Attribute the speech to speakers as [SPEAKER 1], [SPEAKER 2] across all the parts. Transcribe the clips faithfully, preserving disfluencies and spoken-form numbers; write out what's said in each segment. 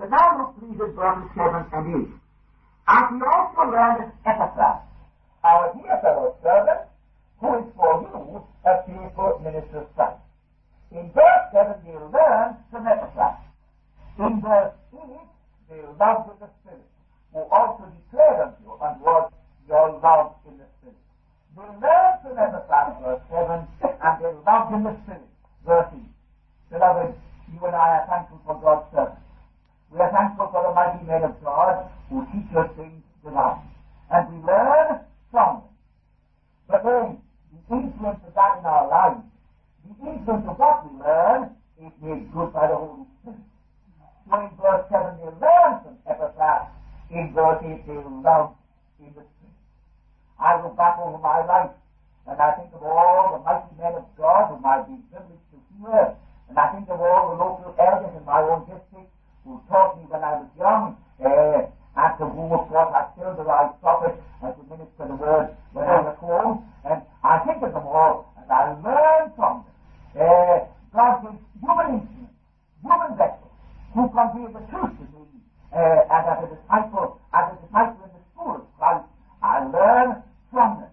[SPEAKER 1] So now look please at verses seven and eight. And we also learned Epaphras, our dear fellow servant, who is for you a faithful minister of Christ. In verse seven we'll learn from Epaphras. In verse eight we'll love with the Spirit, who also declared unto you and was your love in the Spirit. We'll learn from Epaphras, verse seven, and they'll love in the Spirit, verse eight. Beloved, you and I are thankful for God's servants. We are thankful for the mighty men of God who teach us things divine. And we learn from them. But then, the influence of that in our lives, the influence of what we learn, is made good by the Holy Spirit. So in verse seven they learn from Epaphras, in verse eight they love in the Spirit. I look back over my life, and I think of all the mighty men of God whom I've been privileged to hear, and I think of all the local elders in my own district who taught me when I was young, uh, and to whom, of course, I still derive profit as to minister the word when I was home. And I think of them all, and I learn from them. Uh, God gives human instruments, human vessels, who convey the truth to me. Uh, and as a disciple, as a disciple in the school of Christ, I learn from them.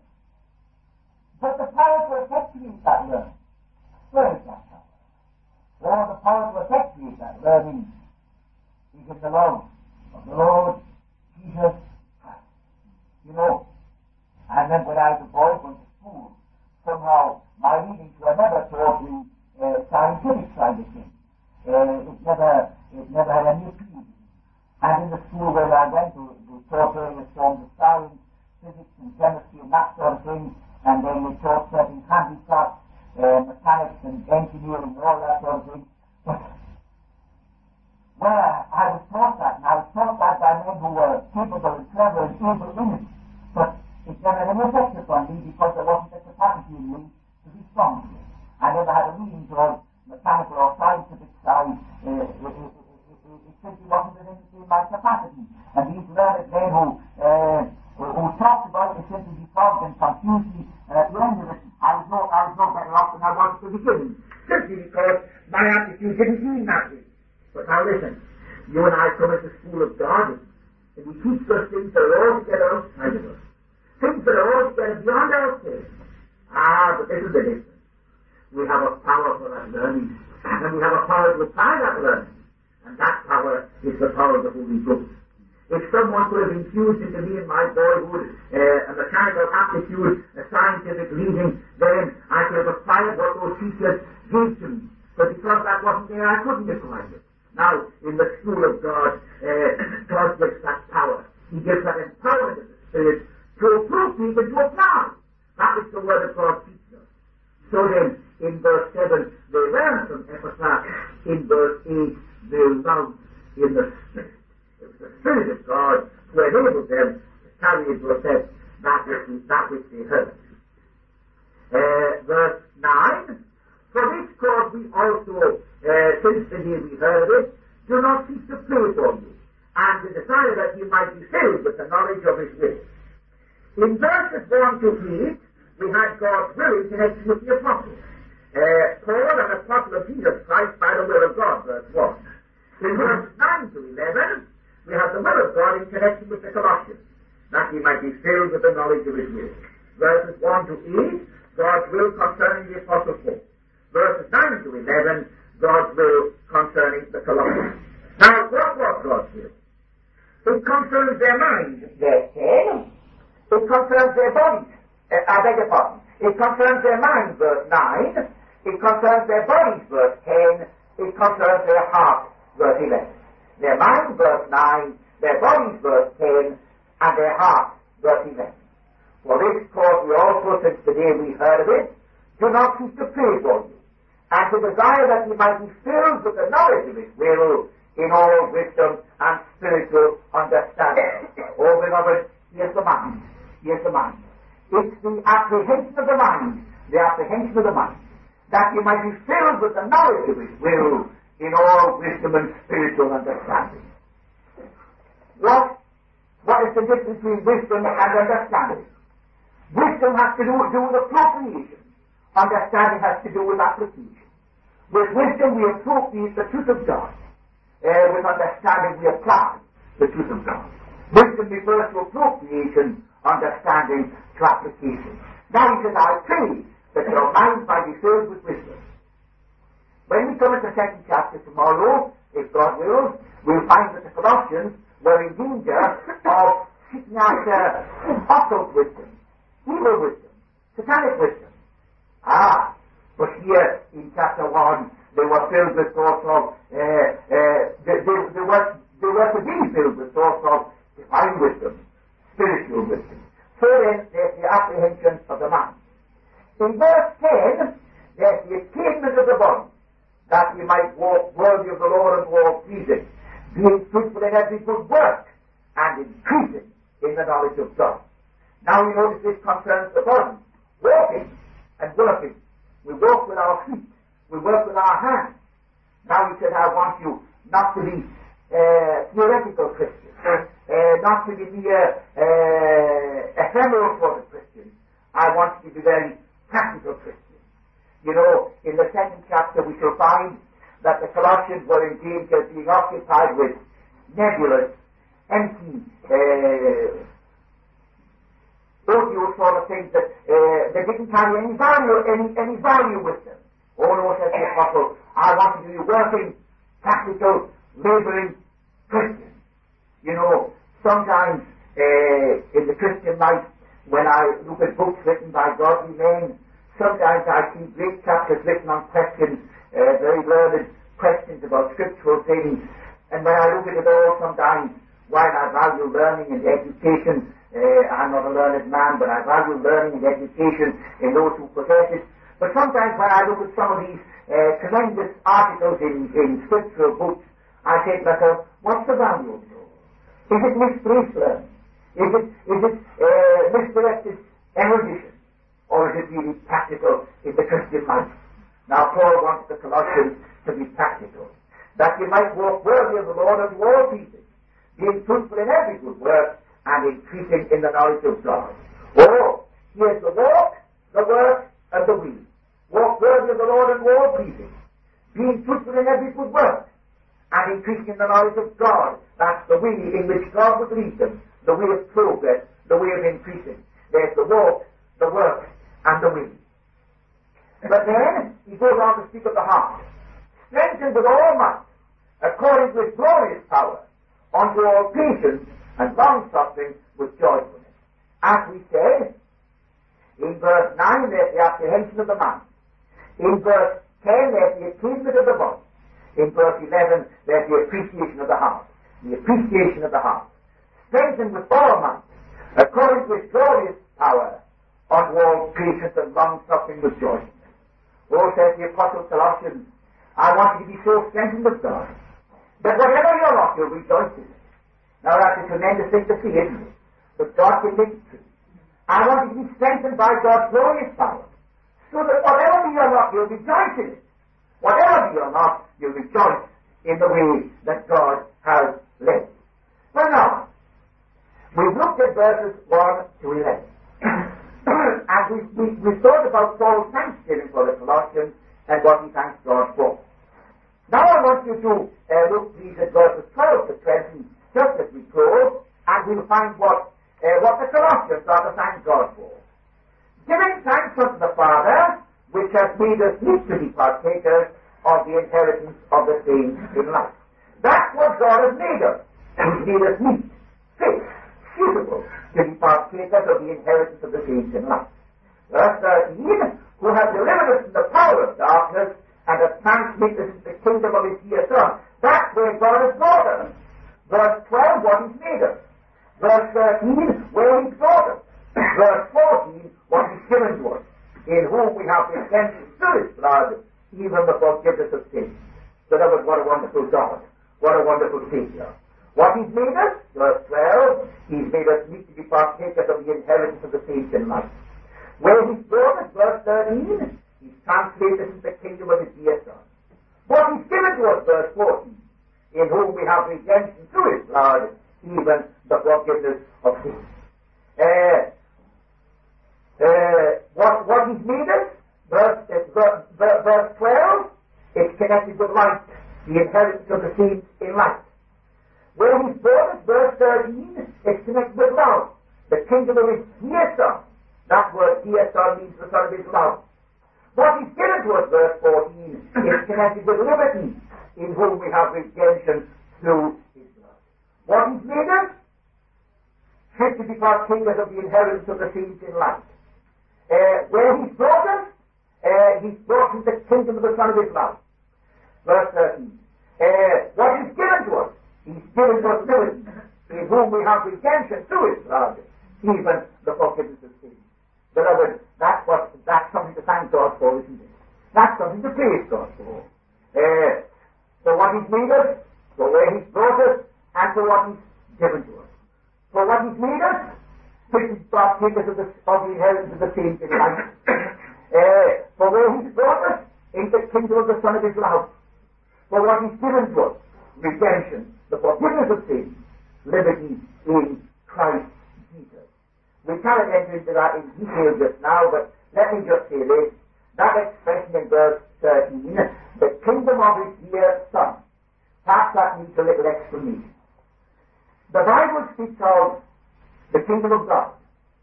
[SPEAKER 1] But the power to effectuate that learning, where is that power? Or the power to effectuate that learning is in the love of the Lord Jesus Christ. You know, I remember when I was a boy going to school, somehow my readings were never taught the uh, scientific side of things. Uh, it never it never had any appeal. And in the school where I went, they, they taught various forms of science, physics and chemistry and that sort of thing, and then they taught certain handicrafts, uh, mechanics and engineering and all that sort of thing. But well, I was taught that, and I was taught that by men who were capable and clever and able in it. But it never had any effect upon me because there wasn't a capacity in me to respond to it. I never had a reading towards mechanical or scientific side. Uh, it, it, it, it, it simply wasn't within my capacity. And these learned men who, uh, who talked about it simply befogged and confused me, and at the end of it, I was no, I was no better off than I was at the beginning. Simply because my attitude didn't mean that way. But now listen, you and I come into the school of God, and we teach those things that are altogether outside of us. Things that are altogether beyond our faith. Ah, but this is the difference. We have a power for that learning, and we have a power to apply that learning. And that power is the power of the Holy Ghost. If someone could have infused into me in my boyhood uh, a mechanical aptitude, a scientific reading, then I could have applied what those teachers gave to me. But because that wasn't there, I couldn't apply it. Now, in the school of God, uh, God gives that power. He gives that empowerment of the Spirit to approve things and to apply. That is the word of God teaches us. So then, in verse seven, they learn from Epaphras. In verse eight, they love in the Spirit. It was the Spirit of God who enabled them to carry into effect that which, that which they heard. Uh, verse nine, for this cause we also, uh, since the day we heard it, do not cease to pray for you, and to desire that you might be filled with the knowledge of His will. In verses one to eight, we had God's will in connection with the apostles. Uh, Paul, an apostle of Jesus Christ by the will of God, verse one. In verses nine to eleven, we have the will of God in connection with the Colossians, that he might be filled with the knowledge of His will. Verses one to eight, God's will concerning the apostle Paul. Verses nine to eleven, God's will concerning the Colossians. Now, what was God's will? It concerns their minds, verse ten. It concerns their bodies, uh, I beg your pardon. It concerns their minds, verse nine. It concerns their bodies, verse ten. It concerns their hearts, verse eleven. Their minds, verse nine. Their bodies, verse ten. And their hearts, verse eleven. For this cause we also, since the day we heard of it, do not cease to pray for you, and to desire that you might be filled with the knowledge of His will in all wisdom and spiritual understanding. Oh, beloved, here's the mind. Here's the mind. It's the apprehension of the mind, the apprehension of the mind, that you might be filled with the knowledge of His will in all wisdom and spiritual understanding. What, what is the difference between wisdom and understanding? Wisdom has to do, do with appropriation. Understanding has to do with application. With wisdom we appropriate the truth of God. uh, with understanding we apply the truth of God. Wisdom refers to appropriation, understanding to application. Now he says, I pray that your mind might be filled with wisdom. When we come into the second chapter tomorrow, if God wills, we'll find that the Colossians were in danger of seeking after occult wisdom, evil wisdom, satanic wisdom. Ah, but here in chapter one, they were filled with thoughts of, uh, uh, they, they, they, were, they were to be filled with thoughts of divine wisdom, spiritual wisdom. So then, there's the apprehension of the mind. In verse ten, there's the attainment of the body, that we might walk worthy of the Lord and walk pleasing, being fruitful in every good work, and increasing in the knowledge of God. Now we notice this concerns the body, walking and working. We walk with our feet, we work with our hands. Now he said, I want you not to be uh, theoretical Christians, uh, not to be mere uh, ephemeral sort of Christians. I want you to be very practical Christians. You know, in the second chapter we shall find that the Colossians were in danger of being occupied with nebulous, empty, uh, audio sort of things that uh, they didn't carry any value, any, any value with them. Oh no, says the apostle, I want you to be working, practical, laboring Christians. You know, sometimes uh, in the Christian life, when I look at books written by godly men, sometimes I see great chapters written on questions, uh, very learned questions about scriptural things, and when I look at it all sometimes, while I value learning and education, uh, I'm not a learned man, but I value learning and education in those who possess it. But sometimes when I look at some of these uh, tremendous articles in, in scriptural books, I say to myself, what's the value of it all? Is it misplaced learning? Is it, is it uh, misdirected erudition? Or is it really practical in the Christian life? Now Paul wants the Colossians to be practical, that you might walk worthy of the Lord and all people, being fruitful in every good work, and increasing in the knowledge of God. Oh, here's the walk, the work, and the will. Walk worthy of the Lord and all pleasing, being fruitful in every good work, and increasing in the knowledge of God. That's the way in which God would lead them, the way of progress, the way of increasing. There's the walk, the work, and the will. But then he goes on to speak of the heart, strengthened with all might, according to his glorious power, unto all patience and long-suffering with joyfulness. As we said, in verse nine there's the apprehension of the mind. In verse ten there's the attainment of the body. In verse eleven there's the appreciation of the heart. The appreciation of the heart. Strengthened with all might, according to his glorious power, unto all patience and long-suffering with joyfulness. Oh, says the Apostle Colossians, I want you to be so strengthened with God, that whatever you're not, you'll rejoice in it. Now that's a tremendous thing to see, isn't it? But God can make it true. I want you to be strengthened by God's glorious power, so that whatever be or not, you'll rejoice in it. Whatever be or not, you'll rejoice in the way that God has led you. Well now, we've looked at verses one to eleven. And we, we, we thought about Paul's thanksgiving for the Colossians and what he thanks God for. Now I want you to uh, look please at verses twelve to twenty, just as we close, and we'll find what, uh, what the Colossians are to thank God for. Giving thanks unto the Father, which has made us meet to be partakers of the inheritance of the saints in life. That's what God has made us. He's made us meet, fit, suitable to be partakers of the inheritance of the saints in life. Verse thirteen, who has delivered us from the power of darkness and has translated us into the kingdom of his dear Son. That's where God has brought us. Verse twelve, what he's made us. Verse thirteen, where he's brought us. Verse fourteen, what he's given to us, in whom we have redemption through his blood, even the forgiveness of sins. Beloved, what a wonderful God. What a wonderful Savior. What he's made us, verse twelve, he's made us meet to be partakers of the inheritance of the saints in life. Where he's brought us, verse thirteen, he's translated us into the kingdom of his dear Son. What he's given to us, verse fourteen, in whom we have redemption through his blood, even the forgiveness of sins. Uh, uh, what, what he's made us, verse, uh, verse, verse twelve, it's connected with light. the inheritance of the saints in light. Where he's brought us, verse thirteen, is connected with love. The kingdom of his dear son. That word dear son means the son of his love. What he's given to us, verse fourteen, is connected with liberty, in whom we have redemption through his blood. What he's made us, fit to be partakers of the inheritance of the saints in light. Uh, where he's brought us, uh, he's brought us the kingdom of the son of his love. Verse thirteen. Uh, what he's given to us, he's given to us liberty, in whom we have redemption through his blood, even the forgiveness of sins. Beloved, that's what, that's something to thank God for, isn't it? That's something to praise God for. Uh, for what he's made us, for where he's brought us, and for what he's given to us. For what he's made us, which is partakers of the, of the inheritance of the saints in light. Uh, for where he's brought us, in the kingdom of the Son of his love. For what he's given to us, redemption, the forgiveness of sins, liberty in Christ Jesus. We cannot enter into that in detail just now, but let me just say this. That expression in verse thirteen, the kingdom of his dear son, perhaps that needs a little explanation. The Bible speaks of the kingdom of God,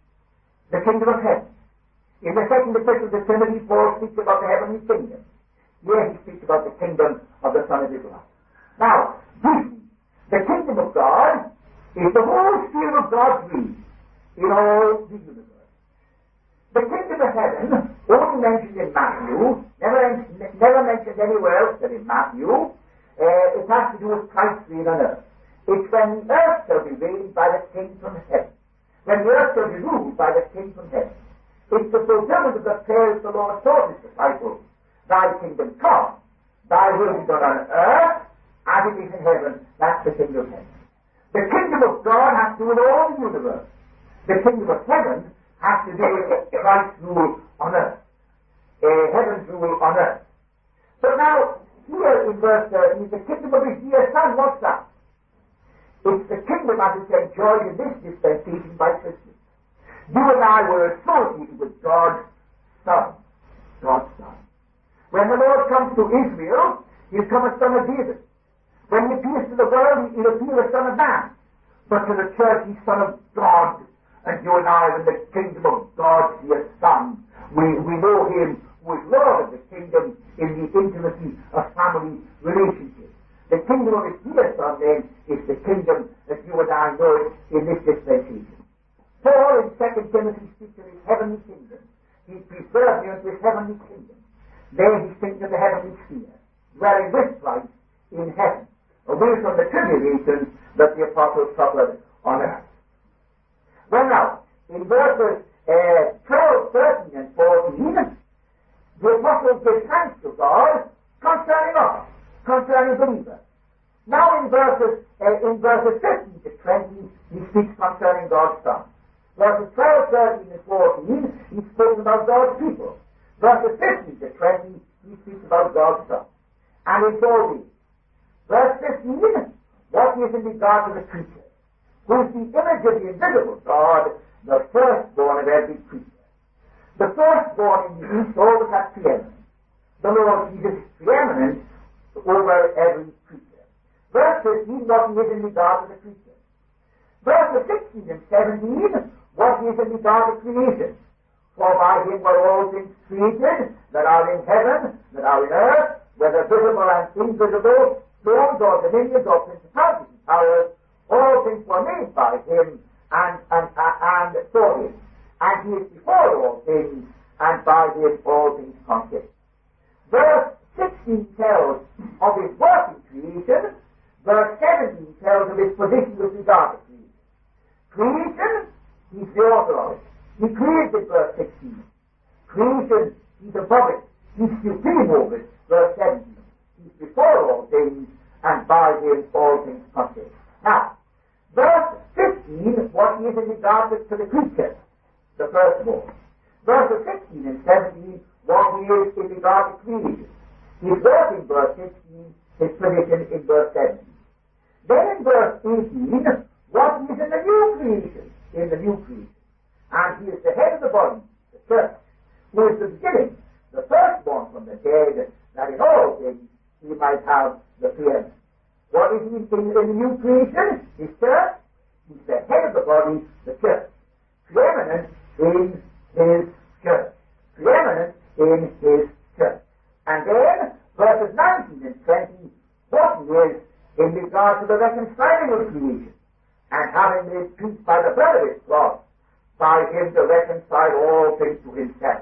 [SPEAKER 1] the kingdom of heaven. In the second epistle to Timothy, Paul speaks about the heavenly kingdom. Here he speaks about the kingdom of the Son of his love. Now, the kingdom of God is the whole sphere of God's reign in all the universe. The kingdom of heaven, only mentioned in Matthew, never, never mentioned anywhere else than in Matthew, uh, it has to do with Christ's reign on earth. It's when the earth shall be reigned by the king from heaven. When the earth shall be ruled by the king from heaven. It's the fulfillment of the prayers the Lord taught his disciples. Thy kingdom come, thy will be done on earth, as it is in heaven. That's the kingdom of heaven. The kingdom of God has to do with all the universe. The kingdom of heaven has to do with Christ's rule on earth. Uh, heaven's rule on earth. So now, here in verse thirteen, the kingdom of his dear son, what's that? It's the kingdom as it's enjoyed in this dispensation by Christians. You and I were associated with God's Son. God's Son. When the Lord comes to Israel, he'll come as Son of David. When he appears to the world, he'll appear as Son of Man. But to the church, he's Son of God. And you and I, in the kingdom of God's dear Son, we, we know him who is Lord of the kingdom in the intimacy of family relationships. The kingdom of his dear Son, then, is the kingdom that you and I know in this dispensation. Paul in Second Timothy speaks of his heavenly kingdom. He prefers me unto his heavenly kingdom. There he's thinking of the heavenly sphere, dwelling with Christ in heaven, away from the tribulations that the apostles suffered on earth. Well now, in verses uh, twelve, thirteen, and fourteen, the apostles give thanks to God concerning us, concerning believers. Now in verses uh, in verses fifteen to twenty, he speaks concerning God's Son. Verses twelve, thirteen, and fourteen, he speaks about God's people. Verses fifteen to twenty, he speaks about God's Son. And it's all these. Verse fifteen, what is in regard to the creature, who is the image of the invisible God, the firstborn of every creature. The firstborn in the East always has preeminence. The Lord Jesus is preeminent over every creature. Verse fifteen, what is in regard to the creature. Verses sixteen and seventeen, what is in regard to creation. For by him were all things created, that are in heaven, that are in earth, whether visible and invisible, thrones or dominions or principalities and powers, all things were made by him and, and, and, and for him. And he is before all things, and by him all things consist. Verse sixteen tells of his work in creation. Verse seventeen tells of his position with regard to creation. Creation, he's the author of it. He created verse sixteen. Creation, he's above it. He's supreme over it. Verse seventeen. He's before all things, and by him all things consist. Now, verse fifteen, what he is in regard to, to the creature, the firstborn. Verses sixteen and seventeen, what he is in regard to creation. His work in verse sixteen, his position in verse seventeen. Then in verse eighteen, what he is in the new creation, in the new creation. And he is the head of the body, the church, who is the beginning, the firstborn from the dead, that in all things he might have the preeminence. What is he in, in the new creation? His church. He's the head of the body, the church. Preeminent in his church. Preeminent in his church. And then, verses nineteen and twenty, what he is in regard to the reconciling of creation, and having made peace by the blood of his cross, by him to reconcile all things to himself.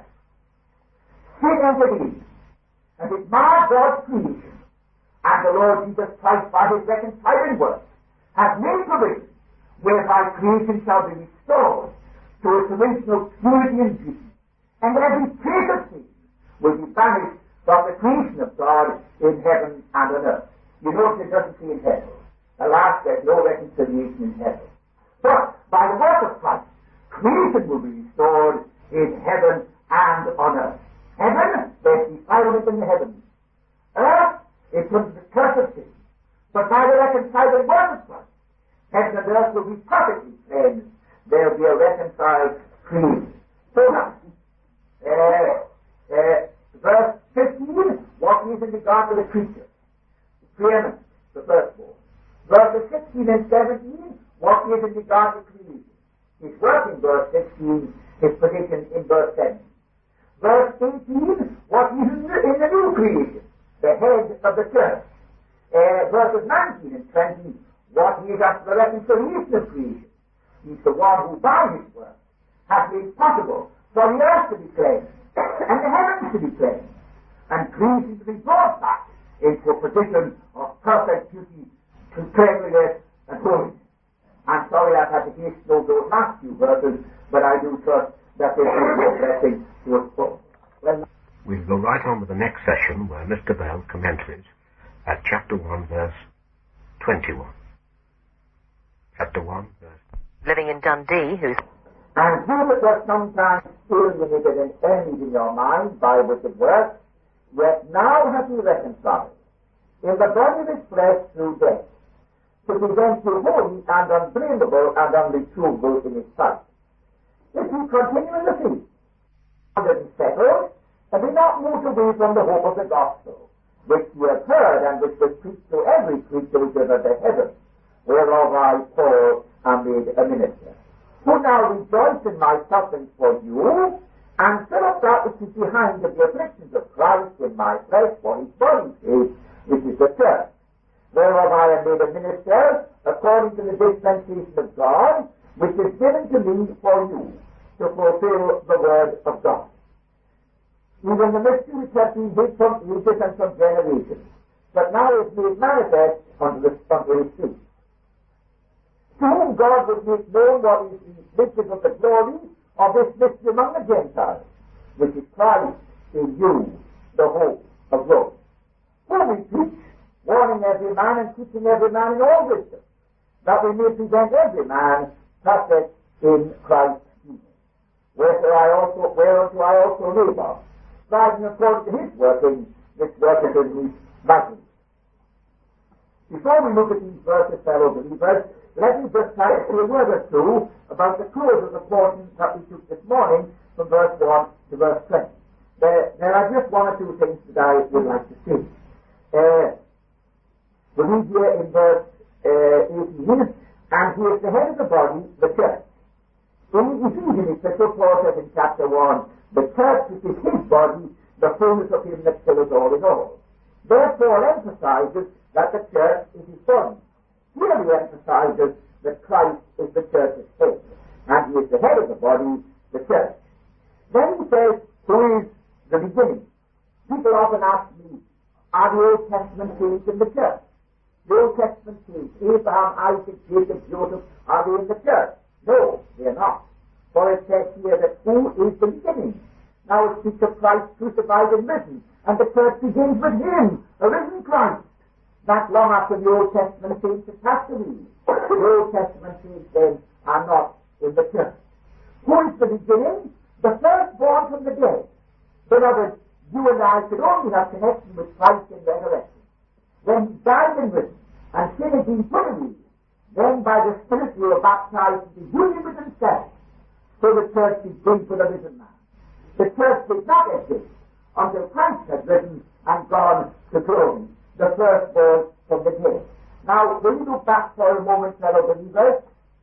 [SPEAKER 1] Sin entered in, and it marred God's creation, and the Lord Jesus Christ, by his reconciling work, has made provision whereby creation shall be restored to its original purity and beauty, and every trace of sin will be banished from the creation of God in heaven and on earth. You notice it doesn't say in heaven. The last, there's no reconciliation in heaven. But by the work of Christ, creation will be restored in heaven and on earth. Heaven, there's defilement in the heavens. Earth, it's under the curse of sin. But by the reconciling work of Christ, heaven and earth will be perfectly cleansed. There will be a reconciled creation. So now, uh, uh, verse fifteen, what is in regard to the creature? The preeminence, the firstborn. Verses sixteen and seventeen, what is in regard to creation? His work in verse sixteen, his position in verse seventeen. Verse eighteen, what is in the, in the new creation? The head of the church. Uh, verses nineteen and twenty, what he is after the reconciliation of creation. He's the one who, by his work, has made possible for the earth to be cleansed, and the heavens to be cleansed, and creation to be brought back into a position of perfect beauty, to cleanliness and holiness. I'm sorry I've had to hasten over those last few verses, but I do trust that this will be a blessing to us both. Well,
[SPEAKER 2] we'll go right on with the next session, where Mister Bell commences at chapter one, verse twenty-one. Chapter one, verse...
[SPEAKER 3] Living in Dundee, who's...
[SPEAKER 1] And who that was sometimes alienated and envied in your mind by wicked works, yet now hath he reconciled in the body of his flesh through death, to present you holy and unblameable and unreprovable in his sight. If you continue in the faith, and be settled, and be not moved away from the hope of the gospel, which you have heard and which was preached to every creature which is under heaven, whereof I, Paul, am made a minister. Who now rejoice in my sufferings for you, and fill up that which is behind of the afflictions of Christ in my flesh for his body's sake, which is the church, whereof I am made a minister, according to the dispensation of God, which is given to me for you, to fulfill the word of God. Even the mystery which has been hid from ages and from generations, but now is made manifest unto, the, unto his truth. To whom God would make known what is the riches of the glory of this mystery among the Gentiles, which is Christ in you, the hope of glory. Whom we teach, warning every man and teaching every man in all wisdom, that we may present every man perfect in Christ Jesus. Wherefore I also, whereunto I also labor, striving according to his working, which worketh in me mightily. Before we look at these verses, fellow believers, let me just try to say a word or two about the close of the portion that we took this morning from verse one to verse twenty. There, there are just one or two things that I would like to say. Uh, we read here in verse uh, eighteen, and he is the head of the body, the church. In Ephesians, Epistle, Paul says in chapter one, the church which is his body, the fullness of him that filleth all in all. Therefore emphasizes that the church is his body. Clearly emphasizes that Christ is the church's head, and he is the head of the body, the church. Then he says, who is the beginning? People often ask me, are the Old Testament saints in the church? The Old Testament saints, Abraham, Isaac, Jacob, Joseph, are they in the church? No, they are not. For it says here that who is the beginning? Now it speaks of Christ crucified and risen, and the church begins with him, a risen Christ. Not long after the Old Testament saints had passed away. The Old Testament saints then are not in the church. Who is the beginning? The firstborn from the dead. Beloved, you and I should only have connection with Christ in resurrection. When he died and risen, and sin had been put away, then by the Spirit we were baptized into union with himself. So the church begins with a risen man. The church did not exist until Christ had risen and gone to glory. the firstborn from the dead. Now, when you look back for a moment, fellow believers,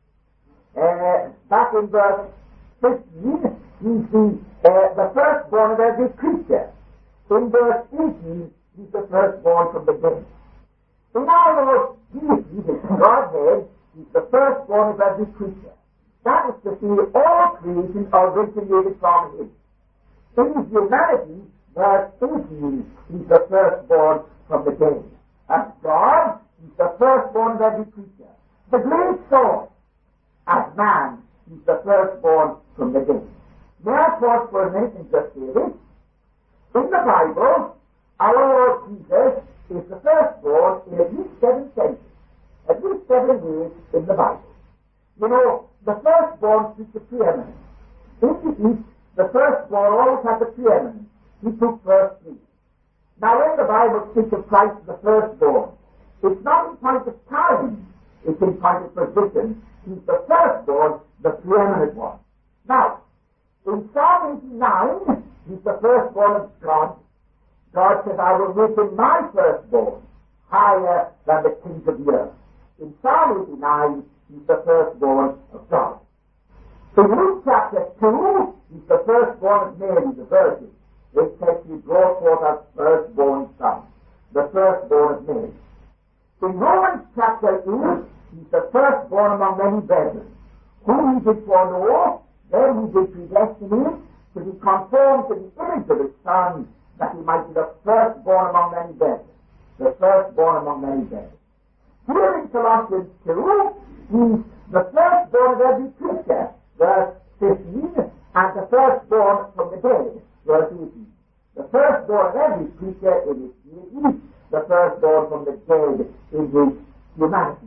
[SPEAKER 1] uh, back in verse fifteen, we see uh, the firstborn of every creature. In verse eighteen, he's the firstborn from the dead. In our Lord Jesus, Godhead, he's the firstborn of every creature. That is to see all creation originated from him. In his humanity, verse eighteen, he's the firstborn from the dead. As God, he's the firstborn of every creature. The great source. As man, he's the firstborn from the dead. May I pause for a minute and just say this? In the Bible, our Lord Jesus is the firstborn in at least seven senses. At least seven ways in the Bible. You know, the firstborn speaks of preeminence. In the East, the firstborn always has the preeminence. He took first place. Now, when the Bible speaks of Christ as the firstborn, it's not in point of time, it's in point of position. He's the firstborn, the preeminent one. Now, in Psalm eighty-nine, he's the firstborn of God. God says, I will make him my firstborn, higher than the kings of the earth. In Psalm eighty-nine, he's the firstborn of God. In Luke chapter two, he's the firstborn of Mary, the Virgin. It says he brought forth a firstborn son, the firstborn of Mary. In Romans chapter eight, he's the firstborn among many brethren. Whom he did foreknow, then he did predestine him to be conformed to the image of his Son, that he might be the firstborn among many brethren. The firstborn among many brethren. Here in Colossians two, he's the firstborn of every creature, verse fifteen, and the firstborn from the dead, verse eighteen. The firstborn of every creature in his deity, the firstborn from the dead in his humanity.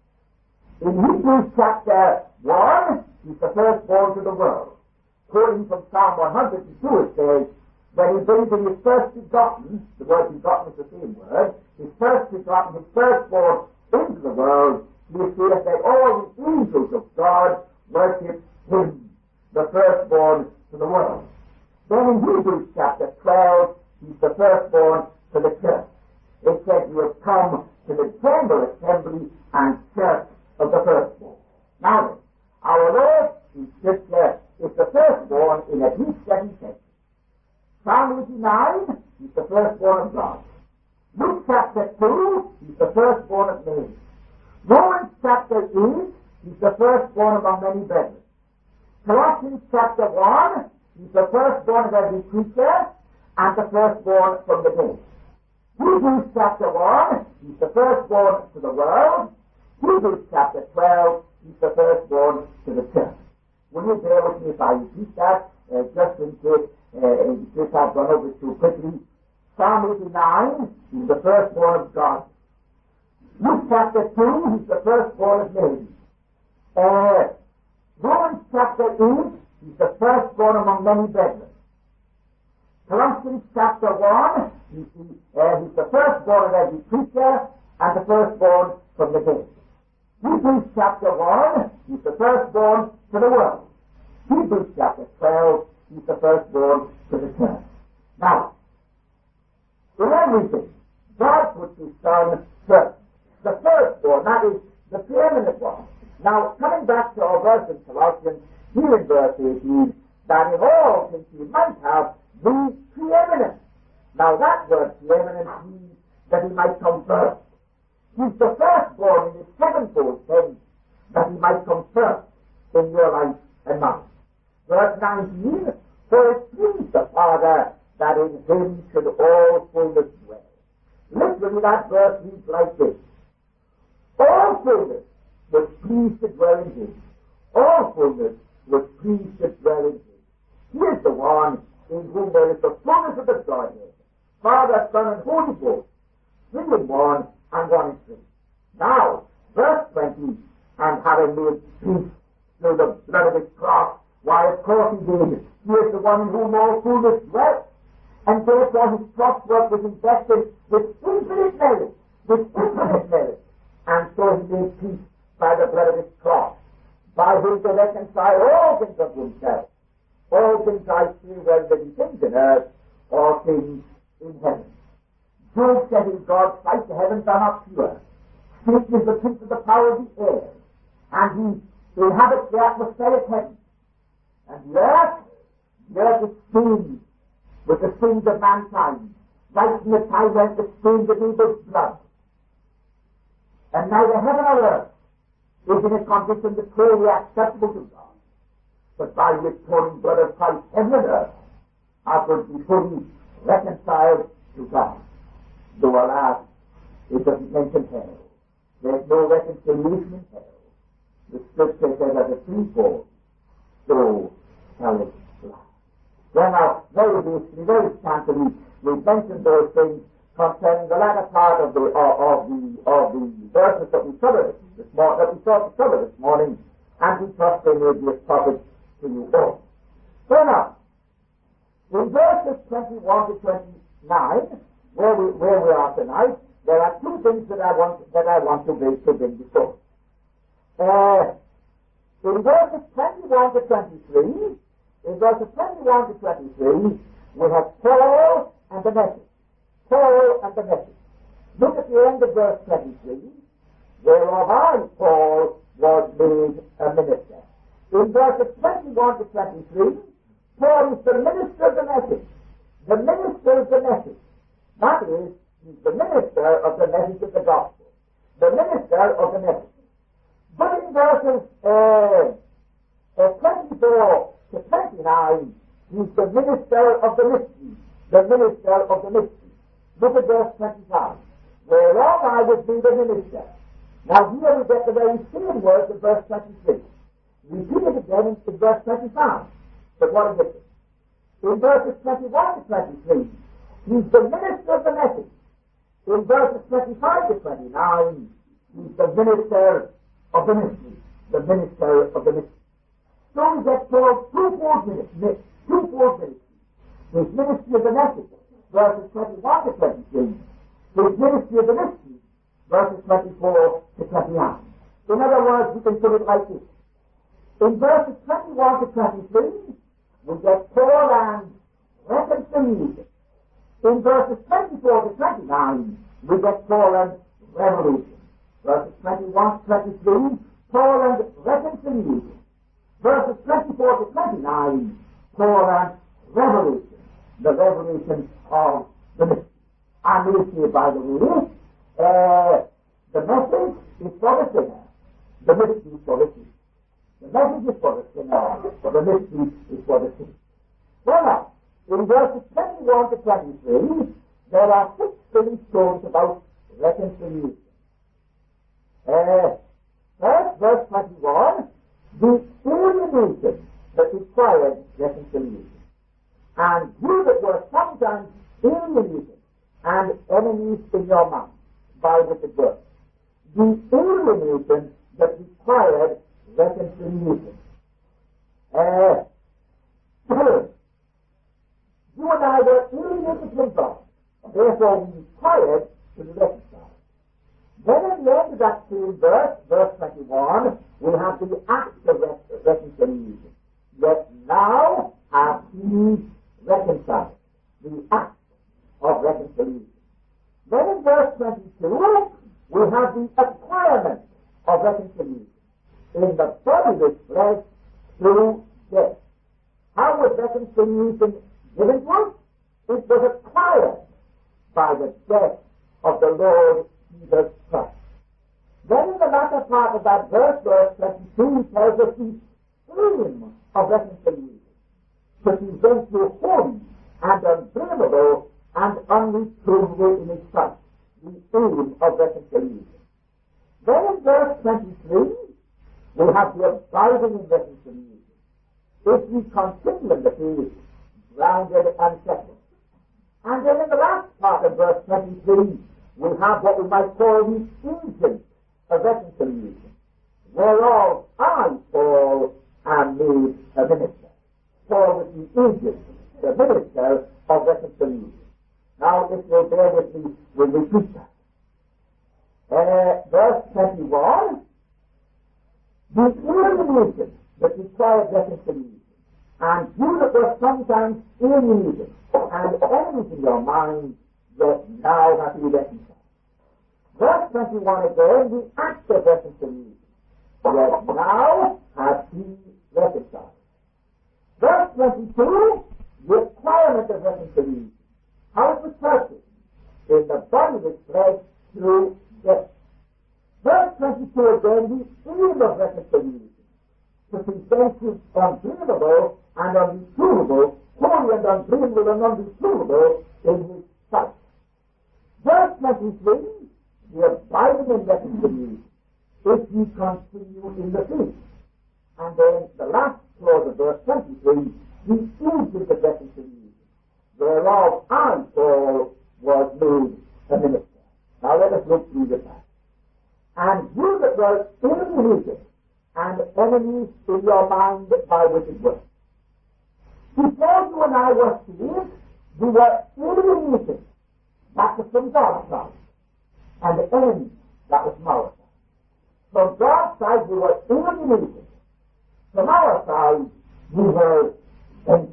[SPEAKER 1] In Hebrews chapter one, he's the firstborn to the world. Quoting from Psalm one hundred two, it says, when he brings in his first begotten, the word begotten is the same word, his first begotten, his firstborn into the world, he says that all the angels of God worship him, the firstborn to the world. Then in Hebrews chapter twelve, he's the firstborn to the church. It says you have come to the general assembly and church of the firstborn. Now then, our Lord in Scripture is the firstborn in at least seven senses. Psalm eighty-nine, he's the firstborn of God. Luke chapter two, he's the firstborn of Mary. Romans chapter eight, he's the firstborn among many brethren. Colossians chapter one, he's the firstborn of every creature, and the firstborn from the dead. Hebrews chapter one, he's the firstborn to the world. Hebrews chapter twelve, he's the firstborn to the church. Will you bear with me if I repeat that, uh, just in case, uh, in case I've gone over it too quickly? Psalm eighty-nine, he's the firstborn of God. Luke chapter two, he's the firstborn of Mary. Uh, Romans chapter eight, he's the firstborn among many brethren. Colossians chapter one, he's the, uh, he's the firstborn of every creature, and the firstborn from the dead. Hebrews chapter one, he's the firstborn to the world. Hebrews chapter twelve, he's the firstborn to the church. Now, in everything, God puts his Son first. The firstborn, that is the preeminent one. Now, coming back to our verse in Colossians, here in verse eighteen, that in all things he might have the preeminence. Now, that word preeminence means that he might come first. He's the firstborn in his sevenfold sense, that he might come first in your life and mine. Verse nineteen, for it pleased the Father that in him should all fullness dwell. Literally, that verse reads like this. All fullness was pleased to dwell in him. All fullness was pleased to dwell in him. He is the one in whom there is the fullness of the Godhead, Father, Son, and Holy Ghost, three in one and one in three. Now, verse twenty, and having made peace through the blood of his cross, why, of course he did. He is the one in whom all fullness dwells, and therefore his cross work was invested with infinite merit, with infinite merit, and so he made peace by the blood of his cross, by whom to reconcile all things unto himself. All things I see, whether they be things in earth or things in heaven. Job said in God's sight, the heavens are not pure. Satan is the prince of the power of the air, and he inhabits the atmospheric heaven. And the earth, the earth is stained with the sins of mankind, right from the time when it stained with Abel's blood. And neither heaven or earth is in a condition to clearly acceptable to God. But by the atoning blood of Christ, heaven and earth are going to be fully reconciled to God. Though alas, it doesn't mention hell. There's no reconciliation in hell. The Scripture says that the threefold, so shall it last. Well now, very briefly, very scantily, we've mentioned those things concerning the latter part of the of, of the of the verses that we covered this morning, that we sought to cover this morning, and we trust they may be of profit to you all. So now, in verses twenty-one to twenty-nine, where we where we are tonight, there are two things that I want that I want to bring to bring before. Uh, in verses twenty-one to twenty-three, in verses twenty-one to twenty-three, we have Paul and the message. Paul and the message. Look at the end of verse twenty-three, whereof I, Paul, was made a minister. In verses twenty-one to twenty-three, Paul is the minister of the message. The minister of the message. That is, he's the minister of the message of the gospel. The minister of the message. But in verses uh, uh, twenty-four to twenty-nine, he's the minister of the mystery. The minister of the mystery. Look at verse twenty-five. Whereof I was made a minister. Now here we get the very same words of verse twenty-three. Repeat it again in verse twenty-five. But what is it? In verses twenty-one to twenty-three, he's the minister of the message. In verses twenty-five to twenty-nine, he's the minister of the mystery. The minister of the mystery. So we get Paul's twofold ministry. Twofold ministry. His ministry of the message, verses twenty-one to twenty-three. His ministry of the mystery, verses twenty-four to twenty-nine. In other words, we can put it like this. In verses twenty-one to twenty-three, we get Paul and reconciliation. In verses twenty-four to twenty-nine, we get Paul and revelation. Verses twenty-one to twenty-three, Paul and reconciliation. Verses twenty-four to twenty-nine, Paul and revelation. The revelation of the mystery. I may say, by the way, uh, the message is for the sinner. The mystery is for the sinner. The message is for the sinner. The mystery is for the sinner. Well now, in verses twenty-one to twenty-three, there are six things told about reconciliation. Uh, first, verse twenty-one, the alienation that required reconciliation. And you that were sometimes alienated and enemies in your mind by wicked works. The alienation that required reconciliation. Uh, you and I were alienated from God, and therefore we required to be reconciled. Then at the end of that same verse, verse twenty-one, we have the act of re- reconciliation. Yet now have he reconciled. The act of reconciliation. Then in verse twenty-two, we have the acquirement of reconciliation. In the body of flesh through death. How was reconciliation given to us? It was acquired by the death of the Lord Jesus Christ. Then in the latter part of that verse, verse twenty-two, tells us the aim of reconciliation. To present you holy and unblameable and unreprovable in his sight. The aim of reconciliation. Then in verse twenty-three, we have the abiding in reconciliation. If we continue in the faith, grounded and settled. And then in the last part of verse twenty-three, we have what we might call the agent of reconciliation, whereof I, Paul, am made a minister. Paul was the agent, the minister of reconciliation. Now, if you'll bear with me, we'll repeat that. Uh, verse twenty-one, the alienation that required reconciliation, and you that were sometimes alienated and enemies in your mind yet now hath he reconciled. Verse twenty-one again, the act of reconciliation, yet now hath he reconciled. Verse twenty-two, the acquirement of reconciliation. How it was purchased? In the body of his flesh through death. Verse twenty-two again, the aim of reconciliation, to present his unbelievable and unreprovable, holy and unbelievable and unreprovable in his sight. Verse twenty-three, the abiding in reconciliation, if ye continue in the faith. And then the last clause of verse twenty-three, the agent of reconciliation, whereof I, Paul, was made a minister. Now let us look through the passage. And you that were alienated and enemies in your mind by wicked works. Before you and I were saved, we were alienated. That was from God's side. And the enemy, that was from our side. From God's side, we were alienated. From our side, we were enemies.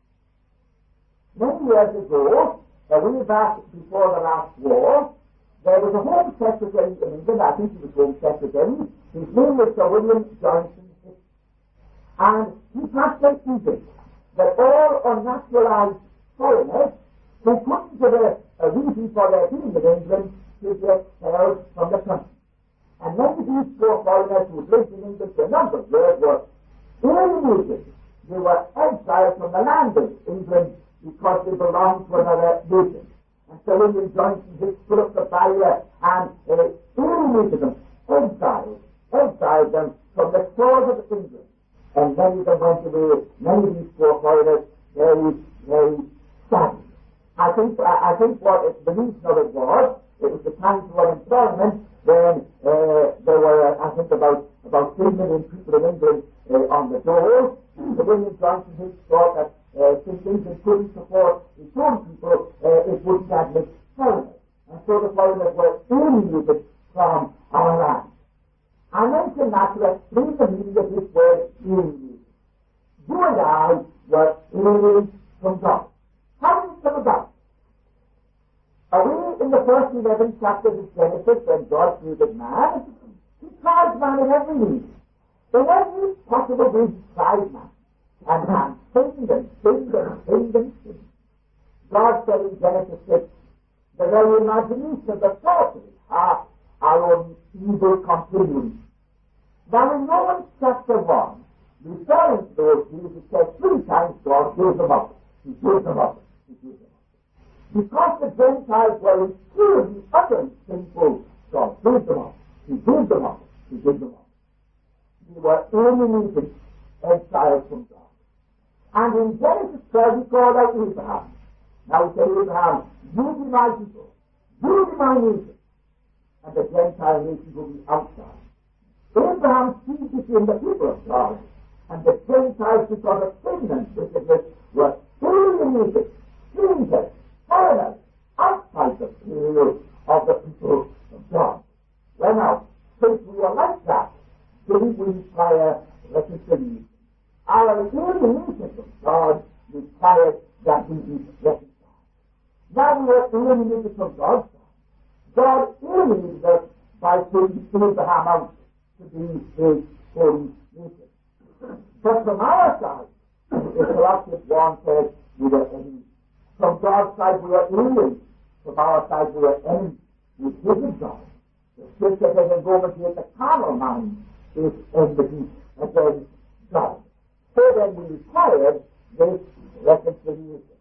[SPEAKER 1] Many years ago, uh, way back before the last war, there was a Home Secretary in England, I think he was Home Secretary, his name was Sir William Johnson, and he passed an edict that all unnaturalized foreigners who couldn't give a, a reason for their being in England should get expelled from the country. And many of these poor foreigners who lived in England for a number of years were alienated. They were exiled from the land of England because they belonged to another nation. And so William Johnson just put up the barrier and uh, alienated them, exiled, exiled them from the shores of England. And many of them went away, many of these poor foreigners, very, very sadly. I think, I, I think what it, the reason of it was, it was the time for unemployment when uh, there were, I think, about, about three million people in England uh, on the dole. So William Johnson had thought that Uh, since England couldn't support its own people, uh, it wouldn't admit foreigners. And so the foreigners were alienated from our land. I mention that to explain the meaning of this word alienated. You and I were alienated from God. How did it come about? Away in the first eleven chapters of Genesis, when God created man, he tried man in every need. In every possible way, he tried man. And man sinned and sinned and sinned and sinned. God said in Genesis six, the very imagination of the thoughts of his heart are on evil continually. Now in Romans chapter one, referring to those Jews, it says three times God gave them up. He gave them up. He gave them up. Because the Gentiles were impurely, utterly sinful, God gave them up. He gave them up. He gave them up. They were alienated, exiled from God. And in Genesis twelve, he called out Abraham. Now he said, Abraham, you be my people. You be my nation. And the Gentile nation will be outside. Abraham sees became the people of God. And the Gentiles, because of sin and wickedness, were alienated, strangers, foreigners, outside the pale of the people of God. Well now, since we are like that, then we require reconciliation. Our alienation from God requires that we be reconciled. Now we are alienated from God's side. God alienated us by taking Abraham out to be his holy nation. But from our side, the Colossians one says we were enemies. From God's side we are aliens. From our side we are enemies. We hated God. The scripture says in Romans eight, the carnal mind is enmity against God. So then we required this reconciliation.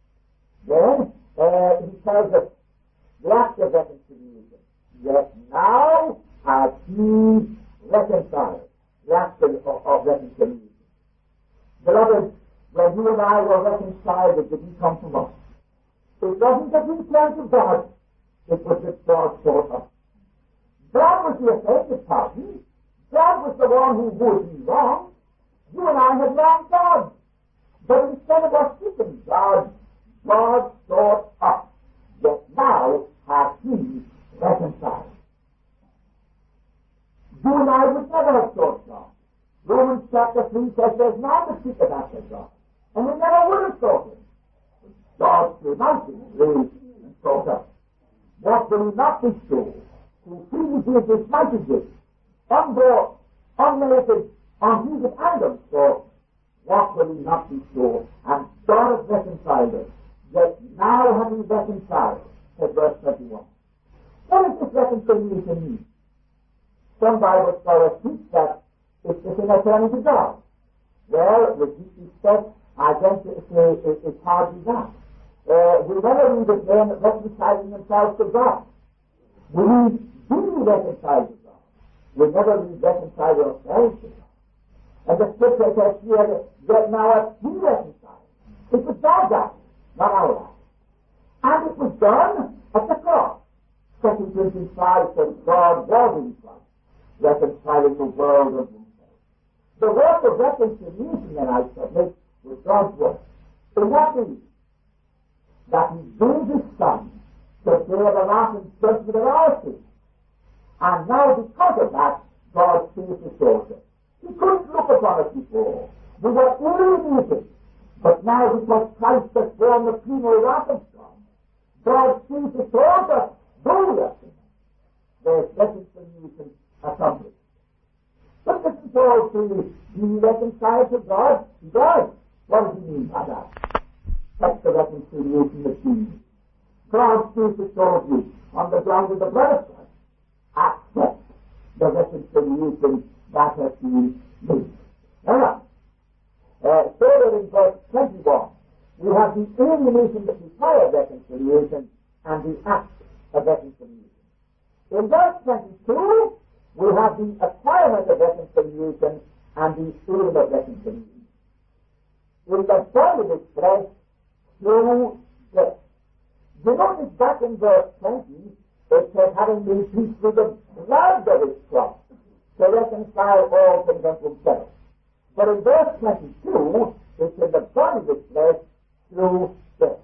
[SPEAKER 1] Then uh, he tells us the act of reconciliation. Yet now hath he reconciled. The act of, of reconciliation. Beloved, when you and I were reconciled, it didn't come from us. It wasn't that we turned to God. It was that God sought us. God was the offended party. God was the one who would be wrong. You and I had wronged God. But instead of us seeking God, God sought us. Yet now hath he reconciled. You and I would never have sought God. Romans chapter three says there's none that seeketh after God. And we never would have sought him. God came out in grace and spoken. What will he not bestow? Who freely gives his mighty gift, unbought, unmerited, unheeded items, so what will he not bestow? And God has reconciled us. Yet now have we reconciled, says verse twenty-one. What does this reconciliation mean? Some Bible scholars teach that it's the sinner turning to God. Well, with this respect, I guess it's, it's, it's hardly that. Uh, we never read of men reconciling themselves to God. We read, do we reconcile to God? We never read reconcile ourselves to God. And the scripture says here that now are we reconciled. It was God's act, not our act. And it was done at the cross. Second Corinthians five says God was in Christ, reconciling the world of himself. The work of reconciliation, then I submit, was God's work. In what means? That he gave his Son to bear the wrath and judgment of our sins. And now, because of that, God saved his children. He couldn't look upon us before. We were alienated. But now, because Christ has borne the penal wrath of God, God sees his children, though we are sinners. There's reconciliation accomplished. But this is all to be reconciled to God. God, what does he mean by that? That's the reconciliation of sin. God sees his children on the ground of the blood of Christ. Accept the reconciliation that has been made. Now, uh, further in verse twenty-one, we have the alienation that requires reconciliation and the act of reconciliation. In verse twenty-two, we have the acquirement of reconciliation and the aim of reconciliation. In the body of his flesh, through death. You notice back in verse twenty, it says, having been peace through the blood of his cross, to reconcile all things unto himself. But in verse twenty-two, it's in the body of his flesh through death.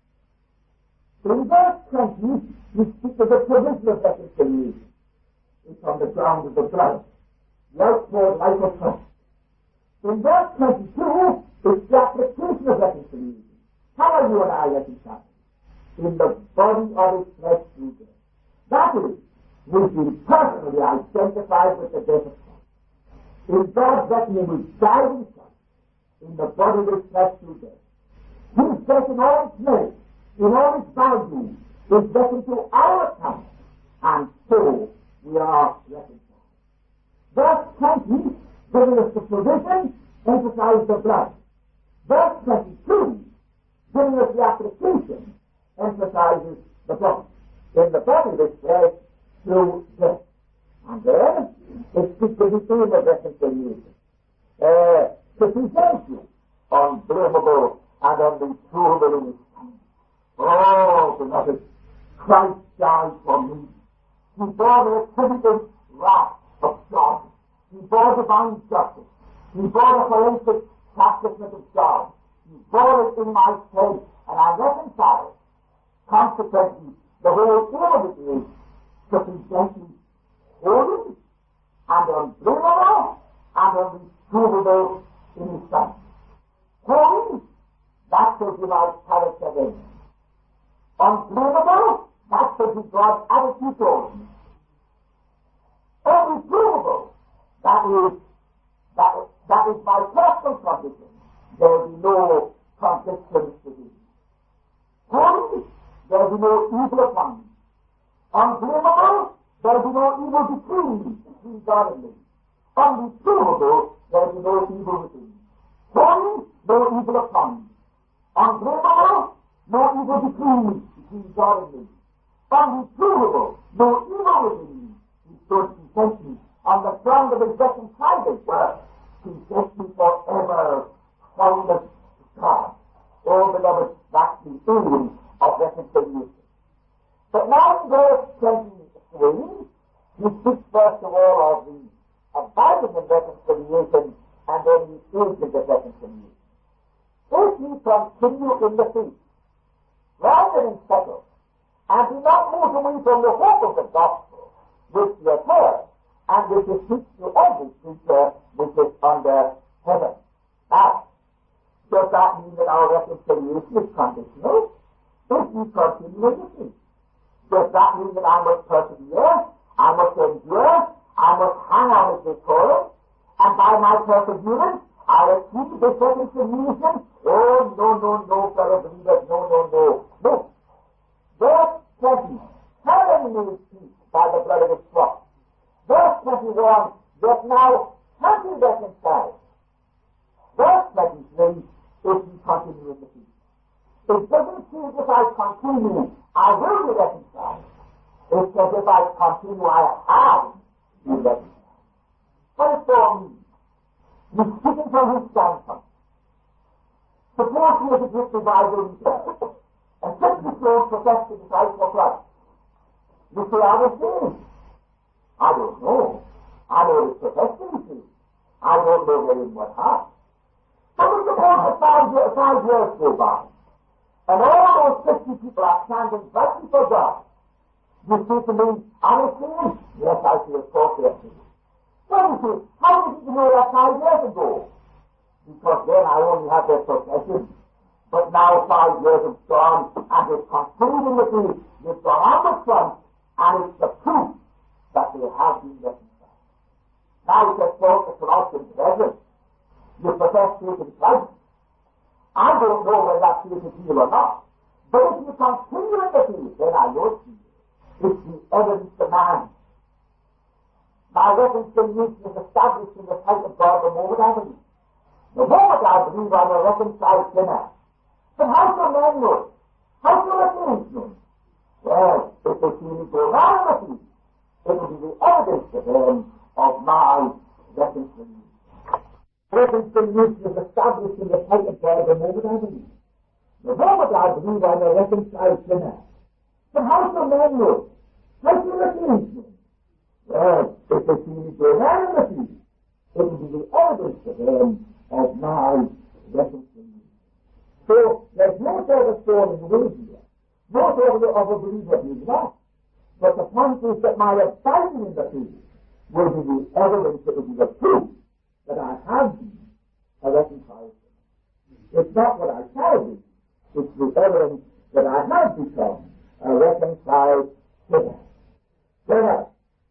[SPEAKER 1] In verse twenty, we speak of the provision of reconciliation. It's on the ground of the blood, the outward life of Christ. In verse twenty-two, it's the application of reconciliation. How are you and I reconciled? In the body of his flesh through death. That is, we've been personally identified with the death of Christ. In God's reckoning, we died in Christ, in the body of his flesh through death. His death in all its merit, in all its value, is reckoned to our account, and so we are reconciled. Verse twenty, giving us the provision, emphasizes the blood. Verse twenty-two, giving us the application, emphasizes the body. In the body of his flesh through death. And then it speaks of the aim of reconciliation. Uh, to present you unblameable and unreprovable in his sight. Oh, beloved, Christ died for me. He bore the retributive wrath of God. He bore divine justice. He bore the forensic chastisement of God. He bore it in my place, and I reconciled. Consequently, the whole aim of it is to present you holy and unblameable and unreprovable in his sight. Holy, that's what you might character then. Unblameable, that's what you God's attitude towards me. Unreprovable, that is, that, that is my personal condition. There will be no convictions to me. Holy, there will be no evil upon me. Unblameable, there will be no evil between me, between God and me. Unreprovable, there will be no evil within me. Holy, no evil upon me. Unblameable, no evil between me, between God and me. Unreprovable, no evil within me. He stood present me on the ground of his reconciled work. Present me forever, holiness to God. Oh, beloved, that's the aim of reconciliation. But now in verse twenty-three, he speaks first of all of the abiding in reconciliation and then the agent of reconciliation. If ye continue in the faith, rather than settle, and do not move away from the hope of the gospel, which ye have heard, and which is preached to every creature which is under heaven. Now, does that mean that our reconciliation is conditional? If we continue in the faith. must hang on as victorious, and by my perseverance I achieve the reconciliation. Oh, no, no, no, fellow believers, no, no, no. Look, verse twenty, having made peace by the blood of his cross. Verse twenty-one, that now have you reconciled. Verse twenty-three, if you continue in the peace. It doesn't say if I continue, I will be reconciled. It says if I continue, I have been reconciled. What does that mean? He's speaking from his standpoint. Suppose he is a great revival himself, and simply so professed to disciple of Christ. You say, I was saved. I don't know. I know it's professed to be saved. I don't know where in what heart. But we suppose that five years, five years go by, and all those fifty people are standing right before God. You say to me, are they saved? Yes, I say, of course they are saved. Well, you say, how did you know that five years ago? Because then I only had their profession. But now five years have gone, and it's concluding with me, they've gone on the front, and it's the proof that they have been reconciled. Now it says, so it's Colossians brethren, you profess faith in Christ. I don't know whether that faith is real or not, but if you continue in the faith, then I know it's real. It's the evidence of man. My reconciliation is established in the sight of God the moment I believe. The moment I believe I'm a reconciled sinner. But how shall men know it? How shall the saints know it? Well, if they see me go round the feet, it will be the evidence to them of my reconciliation. Reconciliation is established in the sight of God the moment I believe. The moment I believe I'm a reconciled sinner. But how shall men know it? How shall the saints know it? Well, if they see me go round the feet, it will be the evidence to them of my reconciliation. So, there's no sort of story in the way here. No sort of a believer being lost. But the point is that my abiding in the faith will be the evidence, it will be the proof that I have been a reconciled sinner. It's not what I shall be. It's the evidence that I have become a reconciled sinner. Now,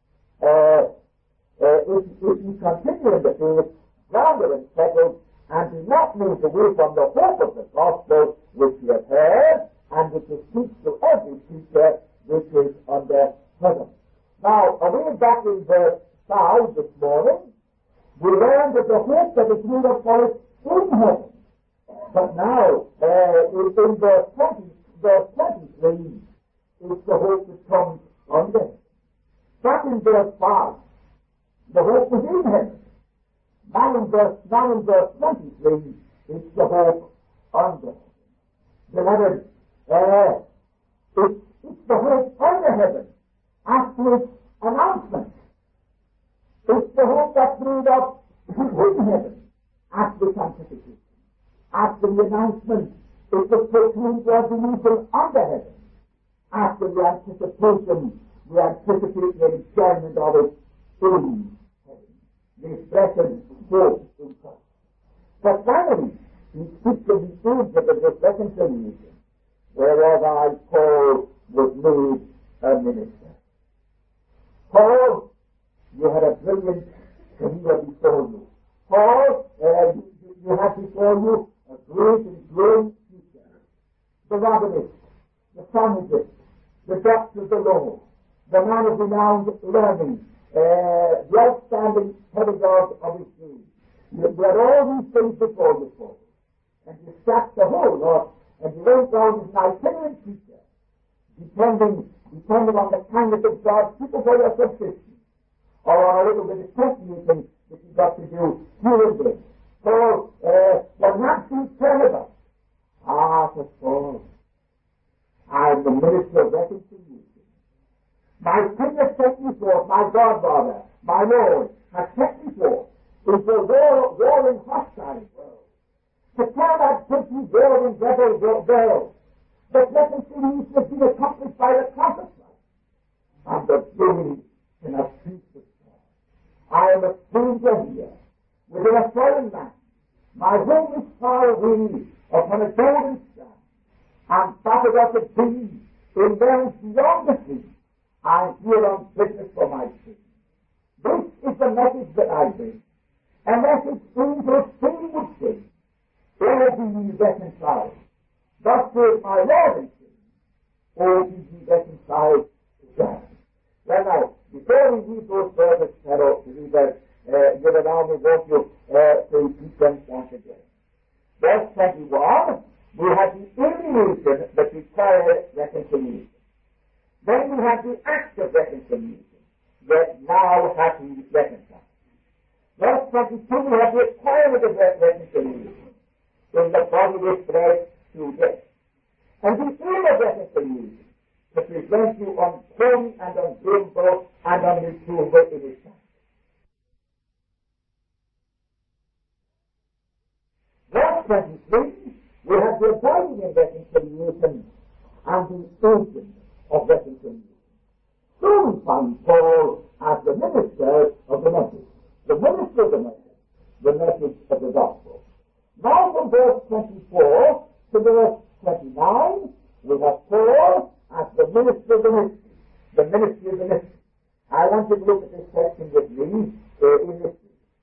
[SPEAKER 1] uh, uh, if, if you continue in the faith, grounded and settled, and do not move away from the hope of the gospel which you have heard, and which is preached to every creature which is under heaven. Now, away back in verse five this morning, we learned that the hope that is made up for us in heaven. But now, uh, in, in verse twenty, verse twenty-three, it's the hope that comes under heaven. Back in verse five, the hope was in heaven. Now in verse, now in verse twenty-three, it's the hope under heaven. Beloved, uh, it's, it's the hope under heaven after its announcement. It's the hope that's made up in heaven after its anticipation. After the announcement, it was proclaimed to have been even under heaven. After the anticipation, we anticipate the enjoyment of it in heaven. The expression hope in Christ. But finally, he speaks of the age of the reconciliation, whereof I, Paul, was made a minister. Paul, you had a brilliant career before you. Paul, uh, you, you had before you a great and growing future. The Rabbinist, the Psalmist, the doctor of the law, the man of renowned learning, uh, the outstanding pedagogue of his day. You had all these things before you, Paul. And you stacked the whole lot, and you went down as an itinerant preacher, depending, depending on the kindness of God's people for your subsistence, or on a little bit of technique that you got to do here and there. So, uh, but not too terrible. Ah, says Paul, I'm the minister of reconciliation. My King has sent me forth, my Godfather, my Lord, has sent me forth into a war, warring, hostile world, to tell that guilty, warring, rebel world that reconciliation has been accomplished by the cross of Christ, and the blooming in a peace with God. I am a stranger here, within a foreign land. My home is far away upon a golden strand, and battered up at sea in realms beyond the sea. I am here on business for my king. This the message that I bring, a message into a sin would sin, or be ye reconciled. Thus says my Lord and King, or be ye reconciled to God. Well now, before we read those verses, fellow believers, uh, you will allow me want you uh, to repeat them once again. Verse twenty-one, we have the alienation that required reconciliation. Then we have the act of reconciliation that now has to be reconciled. Verse twenty-two, we have the requirement of reconciliation in the bodily flesh through death. And the aim of reconciliation to present you unholy and unblameable and unreprovable in His sight. Verse twenty-three, we have the abiding in reconciliation and the agent of reconciliation. So we find Paul as the minister of the message, the minister of the message, the message of the gospel. Now from verse twenty-four to verse twenty-nine, we have Paul as the minister of the mystery, the ministry of the mystery. I want you to look at this section with me uh, in this.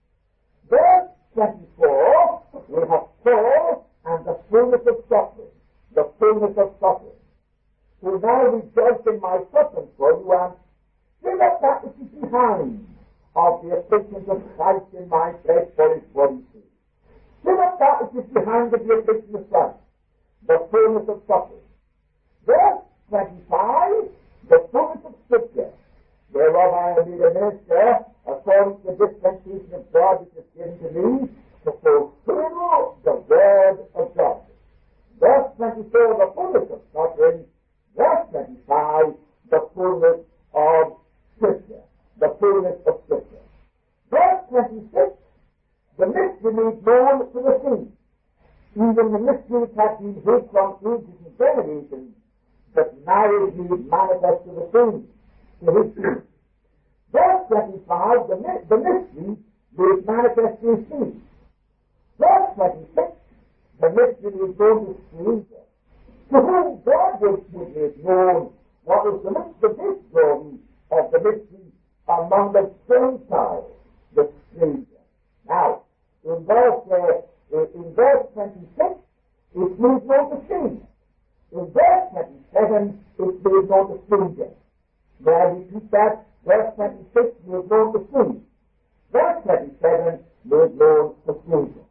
[SPEAKER 1] Verse twenty-four, we have Paul and the fullness of suffering, the fullness of suffering. Who now rejoice in my suffering for you and fill up that which is behind of the afflictions of Christ in my flesh for His body's sake. Fill up that which is behind of the afflictions of Christ, the fullness of suffering. Verse twenty-five, the fullness of Scripture, whereof I am made a minister according to the dispensation of God which is given to me to fulfill the word of God. Verse twenty-four, the fullness of suffering. Verse twenty-five, the fullness of Scripture, the fullness of Scripture. Verse twenty-six, the mystery made known to the saints, even the mystery which has been hid from ages and generations, but now is made manifest to the saints, to His truth. Verse twenty-five, the, the mystery made manifest to His saints. Verse twenty-six, the mystery made known to strangers, to whom God would make known what is the mystery of this glory of the mystery among the Gentiles, the stranger. Now, in verse, uh, in verse twenty-six, it's made known to strangers. In verse twenty-seven, it's made known to strangers. May I repeat that? Verse twenty-six, made known to strangers. Verse twenty-seven, made known to strangers.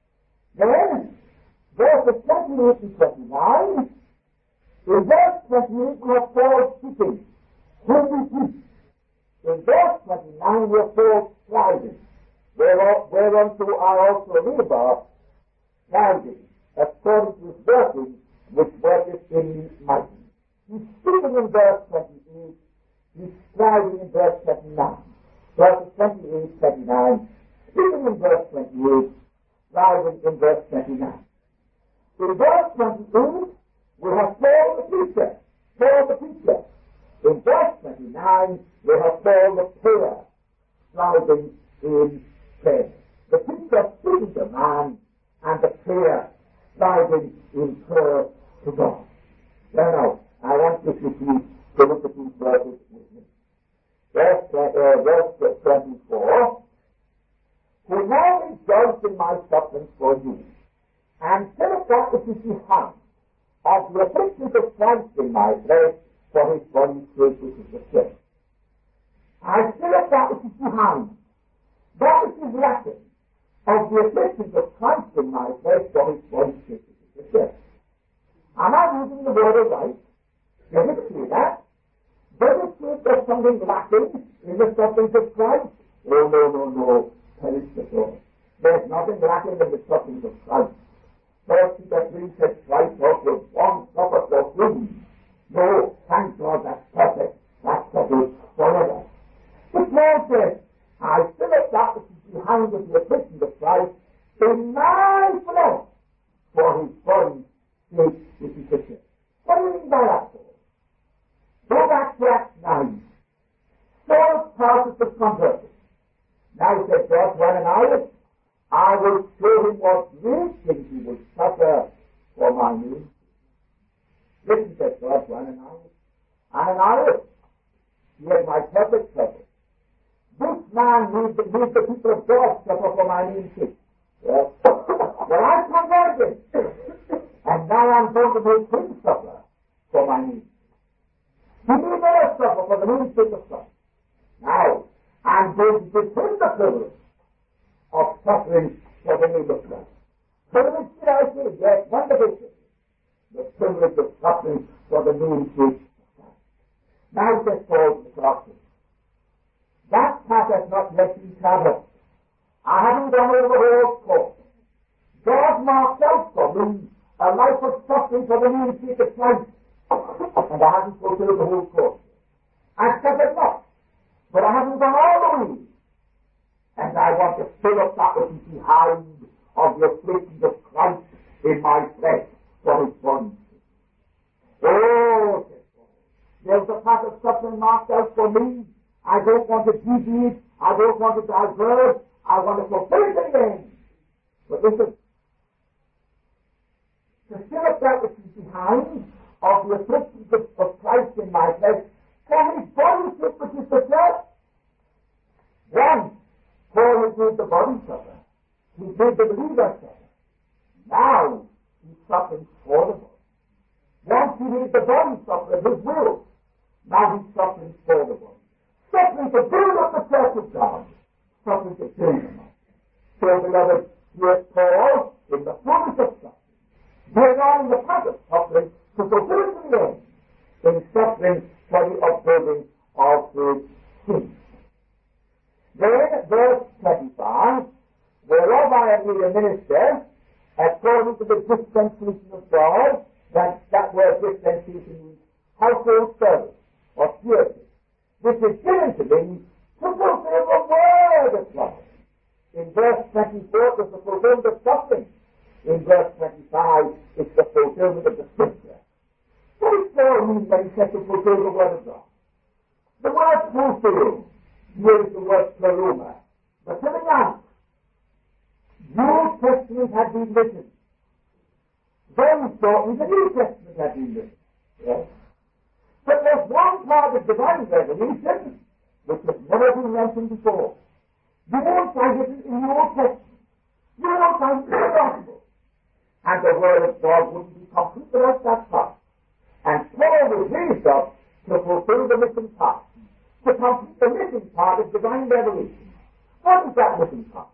[SPEAKER 1] Then, verses twenty-eight and twenty-nine, in verse twenty-eight we have Paul speaking, whom we preach. In verse twenty-nine we have Paul striving, whereunto I also labor, striving, according to His working, which worketh in me mightily. He's speaking in verse twenty-eight, he's striving in verse twenty-nine. Verses twenty-eight, twenty-nine, speaking in verse twenty-eight, striving in verse twenty-nine. In verse twenty-eight, we have Paul the preacher, Paul the preacher. In verse twenty-nine, we have Paul the prayer, striving in prayer. The preacher speaking to man, and the prayer, striving in prayer to God. Now, now, I want you to see, to look at these verses with me. Verse, uh, verse twenty-four, who now rejoice in my sufferings for you, and fill up that which is behind of the afflictions of Christ in my flesh for His body's sake, which is the church. I fill up that which is behind, that which is lacking of the afflictions of Christ in my flesh for His body's sake, which is the church. Am I using the word aright? Does it say that? Does it say there's something lacking in the sufferings of Christ? Oh, no, no, no. Perish the Lord. There's nothing lacking in the sufferings of Christ. First Peter three says Christ also once suffered for sins. No, thank God that's perfect. That's settled forever. But Paul says, I fill up that which is behind of the afflictions of Christ in my flesh for His body's sake, which is the church. What do you mean by that, Paul? Go back to Acts nine. Saul Tarsus was converted. Now he said, God, when Ananias, I will show him what great things he will suffer for my name. Listen, said God to Ananias. Ananias, he had my perfect purpose. This man needs the, needs the people of God suffer for my name's sake. Yes. Well, I converted, and now I'm going to make him suffer for my name's sake. He may never suffer for the name's sake of Christ. Now, I'm going to give him the privilege of suffering for the name of Christ. Privilege, did I say? Yes, wonderful privilege. The privilege of suffering for the name's sake of Christ. Now, says Paul to the Colossians, that path has not yet been traveled. I haven't gone over the whole course. God marked out for me a life of suffering for the name's sake of Christ, and I haven't fulfilled the whole course. I've suffered much, but I haven't gone all the way. And I want to fill up that which is behind of the afflictions of Christ in my flesh for his body's sake. Oh, says Paul, there's a path of suffering marked out for me. I don't want to deviate. I don't want to divert. I want to fulfill it again. But listen, to fill up that which is behind of the afflictions of, of Christ in my flesh for his body's sake, which is the church. Once Paul has made the body suffer, he made the believer suffer. Now he's suffering for the body. Once he made the body suffer in his will, now he's suffering for the body. Suffering to build up the church of God, suffering to kill them up. So, beloved, here's Paul in the fullness of suffering, going on in the path of suffering to fulfill it in the end, in suffering for the upbuilding of his sins. Then, verse twenty-five, whereof I am made a minister, according to the dispensation of God, that, that word dispensation means household service, or purity, which is given to me to fulfill the word of God. In verse twenty-four, it's the fulfillment of suffering. In verse twenty-five, it's the fulfillment of the scripture. What does Paul mean when he says to fulfill the word of God? The word fulfill, here is the word pleroma, the filling out. The Old Testament had been written. Very shortly, the New Testament had been written. Yes. But there's one part of divine revelation which has never been mentioned before. You won't find it in the Old Testament. You won't find it in the Gospel. And the Word of God wouldn't be complete without that part. And Paul was raised up to fulfill the missing part, to complete the missing part of divine revelation. What is that missing part?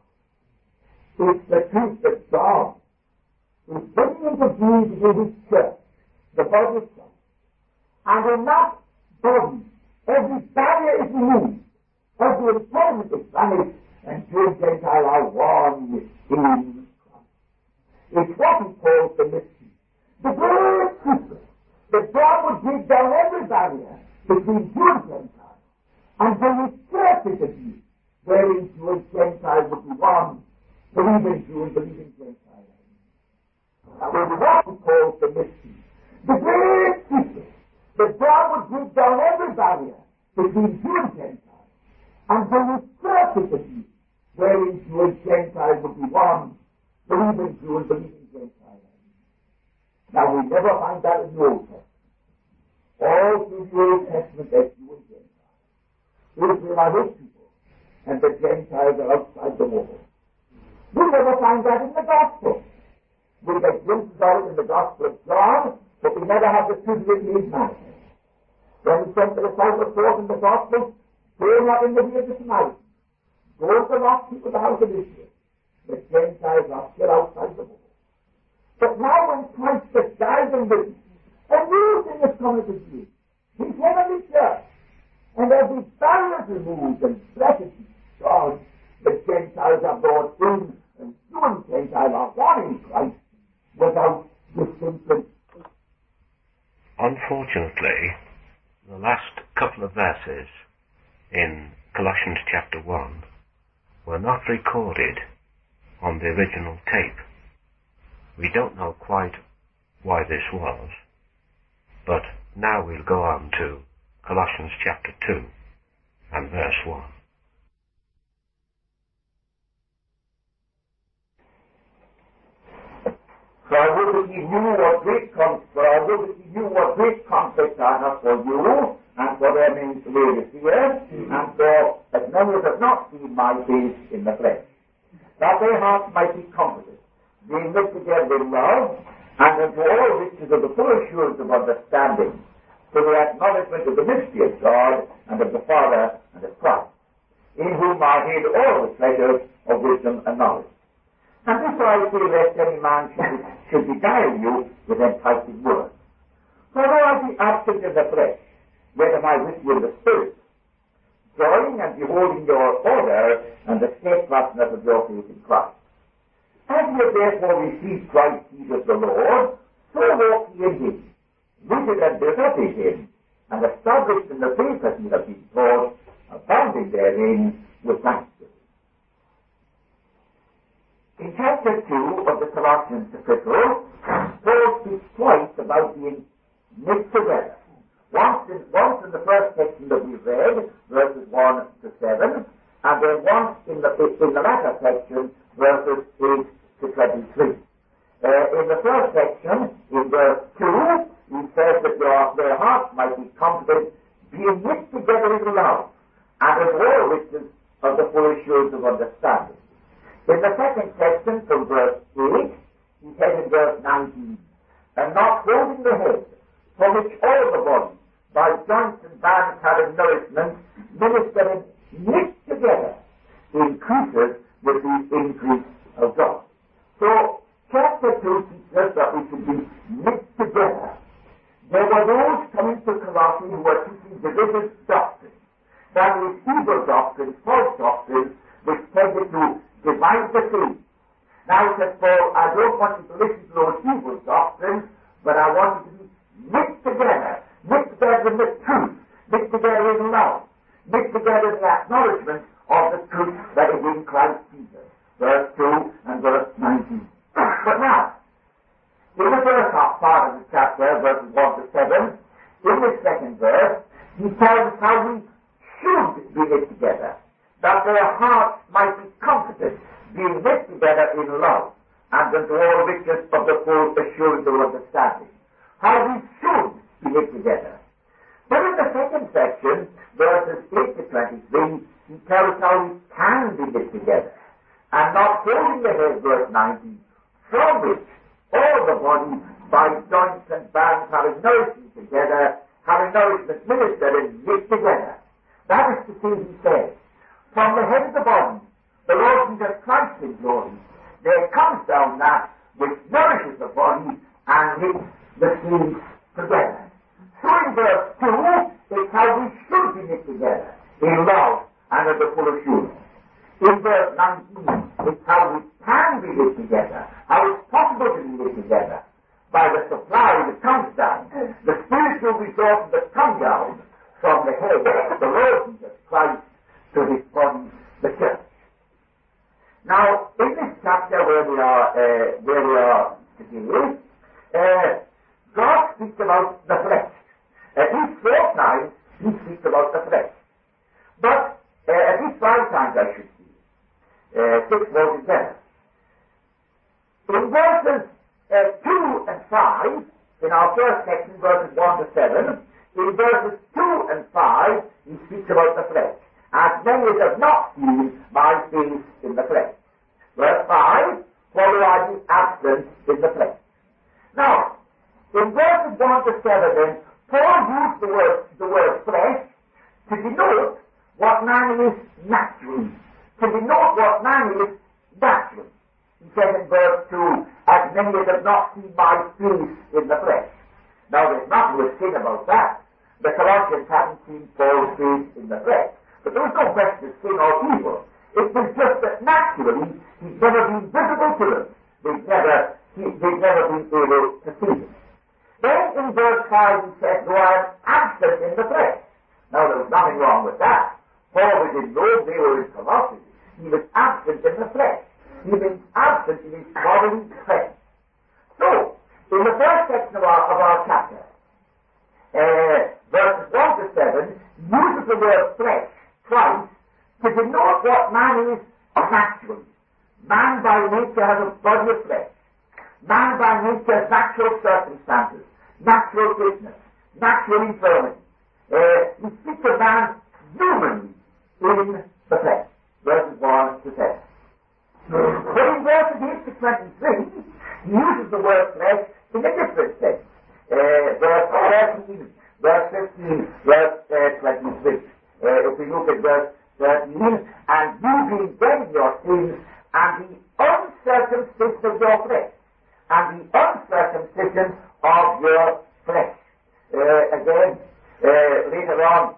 [SPEAKER 1] It's the truth that God is bringing into being in his church, the body of Christ. And in that body, every barrier is removed, every impediment is vanished, and Jew and Gentile are one in Christ. It's what he calls the mystery. The great secret that God would break down every barrier between Jew and Gentile, and bring his church into being, wherein Jew and Gentile would be one, believing Jew and believing Gentile. That is what he calls the mystery. The great secret that God would break down every barrier between Jew and Gentile, and bring his church into being, wherein Jew and Gentile would be one, believing Jew and believing Gentile. Now we never find that in the Old Testament. All through the Old Testament there's Jew and Gentile. Israel are his people, and the Gentiles are outside the wall. We never find that in the Gospel. We get glimpses of it in the Gospel of John, but we never have the truth of it made manifest. When he sent the disciples forth in the Gospel, go not in the way of the Samaritans. Go to the lost people of the house of Israel. The Gentiles are still outside the wall. But now when Christ has died and risen, a new thing has come into view. His heavenly church. And every barrier is removed, and blessed be God, the Gentiles are brought in, and Jew and Gentile are one in Christ, without distinction.
[SPEAKER 2] Unfortunately, the last couple of verses in Colossians chapter one were not recorded on the original tape. We don't know quite why this was, but now we'll go on to Colossians chapter two and verse one.
[SPEAKER 1] For I would that ye knew what great con- for I would that ye knew what great conflict I have for you, and for them in Laodicea, mm-hmm. and for as many as have not seen my face in the flesh, that their hearts might be comforted, being knit together in love, and unto all riches of the full assurance of understanding, to the acknowledgement of the mystery of God, and of the Father, and of Christ, in whom are hid all the treasures of wisdom and knowledge. And this I say, lest any man should, should beguile you with enticing words. For though I be absent in the flesh, yet am I with you in the Spirit, joying and beholding your order and the steadfastness of your faith in Christ. As ye have therefore received Christ Jesus the Lord, so walk ye in him, rooted and built up in him, and established in the faith that ye have been taught, abounding therein with thanksgiving. In chapter two of the Colossians epistle, Paul speaks twice about being knit together. Once in, once in the first section that we read, verses one to seven, and then once in the, in the latter section, verses eight to twenty-three. Uh, in the first section, in verse two, he says that your, their hearts might be comforted, being knit together in love, and in all riches of the full assurance of understanding. In the second section, from verse eight, he says in verse nineteen, and not holding the head, for which all the body, by joints and bands having nourishment, ministering knit together, increases with the increase of God. So, chapter two teaches us that we should be knit together. There were those coming to Colossae who were teaching divisive doctrine, that is, evil doctrines, false doctrines, which tended to divide the faith. Now, says Paul, I don't want you to listen to those evil doctrines, but I want you to be knit together, knit together in the truth, knit together in love, knit together in the acknowledgement of the truth that is in Christ Jesus. Verse two and verse nineteen. But now, in the first part of the chapter, verses one to seven, in the second verse, he tells us how we should be knit together, that their hearts might be comforted, being knit together in love, and unto all riches of the full assurance of understanding. How we should be knit together. But in the second section, verses eight to twenty-three, he tells how we can be knit together, and not holding the head, verse nineteen, from which all the body, by joints and bands, having nourishment together, having nourishment ministered and knit together. That is to say, he says, from the head of the body, the Lord Jesus Christ in glory, there comes down that which nourishes the body and knits the things together. So in verse two, it's how we should be knit together, in love and in the full assurance. In verse nineteen, it's how we can be knit together, how it's possible to be knit together, by the supply that comes down, the spiritual resources that come down from the head, the Lord Jesus Christ, to his body, the church. Now, in this chapter where we are, uh, where we are today, uh, God speaks about the flesh. At least four times he speaks about the flesh. But uh, at least five times, I should say. Uh, six more together. In verses uh, two and five, in our first section, verses one to seven, in verses two and five, he speaks about the flesh. As many as have not seen my face in the flesh. Verse five, for I be absent in the flesh. Now, in verses one to seven then, Paul used the word, the word flesh to denote what man is naturally, to denote what man is naturally. He says in verse two, as many as have not seen my face in the flesh. Now, there's nothing to sin about that. The Colossians hadn't seen Paul's face in the flesh. But there was no question of sin or evil. It was just that naturally he'd never been visible to them. They'd never, he, they'd never been able to see him. Then in verse five he says, though I am absent in the flesh. Now there was nothing wrong with that. Paul was in Rome, they were in Colossae. He was absent in the flesh. He was absent in his bodily presence. So, in the first section of our, of our chapter, uh, verses one to seven, uses the word flesh twice to denote what man is naturally. Man by nature has a body of flesh. Man by nature's natural circumstances, natural fitness, natural infirmity. Uh, he speaks of man human in the flesh, verses one to seven. But in verses eight to twenty-three, he uses the word flesh in a different sense. Uh, verse thirteen, verse fifteen, verse uh, twenty-three. Uh, if we look at verse thirteen, and you being dead in your sins, and the uncircumcision of your flesh, and the uncircumcision of your flesh. Uh, again, uh, later on,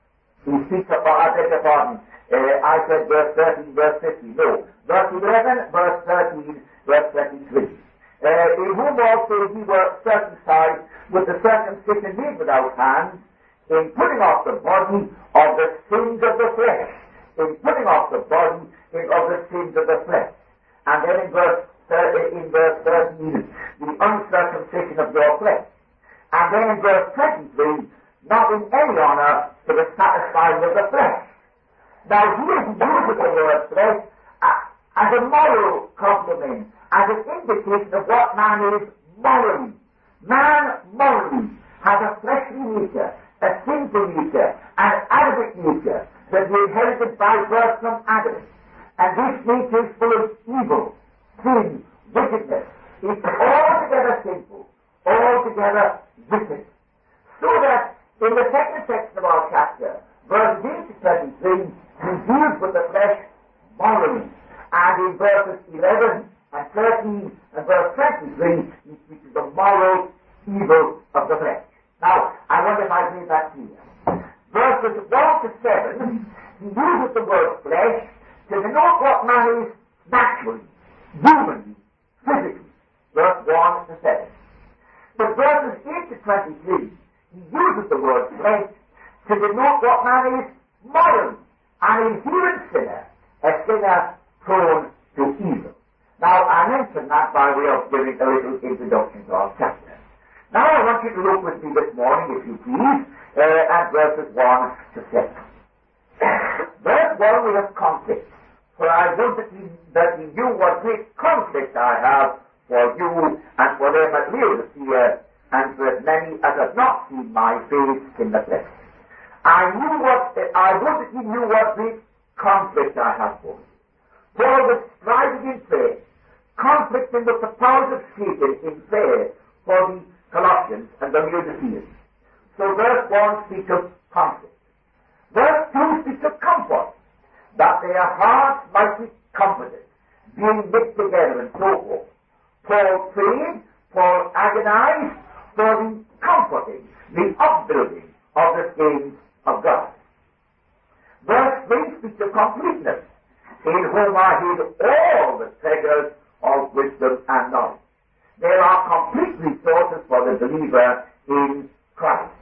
[SPEAKER 1] he speaks about, I beg your pardon, uh, I said verse thirteen, verse fifteen, no, verse eleven, verse thirteen, verse twenty-three. Uh, in whom also ye were circumcised with the circumcision made without hands, in putting off the body of the sins of the flesh, in putting off the body of the sins of the flesh. And then in verse, uh, in verse thirteen, the uncircumcision of your flesh. And then in verse twenty-three, not in any honor to the satisfying of the flesh. Now here he uses the word flesh uh, as a moral compliment, as an indication of what man is morally. Man morally has a fleshly nature, a sinful nature, an Adamic nature that he inherited by birth from Adam. And this nature is full of evil, sin, wickedness. It's altogether sinful, altogether wicked. So that in the second section of our chapter, verses eight to twenty-three, he deals with the flesh morally. And in verses eleven and thirteen and verse twenty-three, he speaks of the moral evil of the flesh. Now, I wonder if I've made that clear. Verses one to seven, he uses the word flesh to denote what man is naturally, humanly, physically. Verse one to seven. But verses eight to twenty-three, he uses the word flesh to denote what man is morally, an inherent sinner, a sinner prone to evil. Now, I mentioned that by way of giving a little introduction to our chapter. Now, I want you to look with me this morning, if you please, uh, at verses one to seven. Verse one, we have conflict. For I would that ye, that ye knew what great conflict I have for you and for them at Laodicea, and for as many as have not seen my face in the flesh. I knew what, I would that ye knew what great conflict I have for you. Paul was striving in prayer, conflicting with the powers of Satan in prayer for the Colossians and the Laodiceans. So verse one speaks of conflict. Verse two speaks of comfort, that their hearts might be comforted, being knit together and so forth. Paul prayed, Paul agonized for the comforting, the upbuilding of the saints of God. Verse three speaks of completeness, in whom are hid all the treasures of wisdom and knowledge. There are complete resources for the believer in Christ.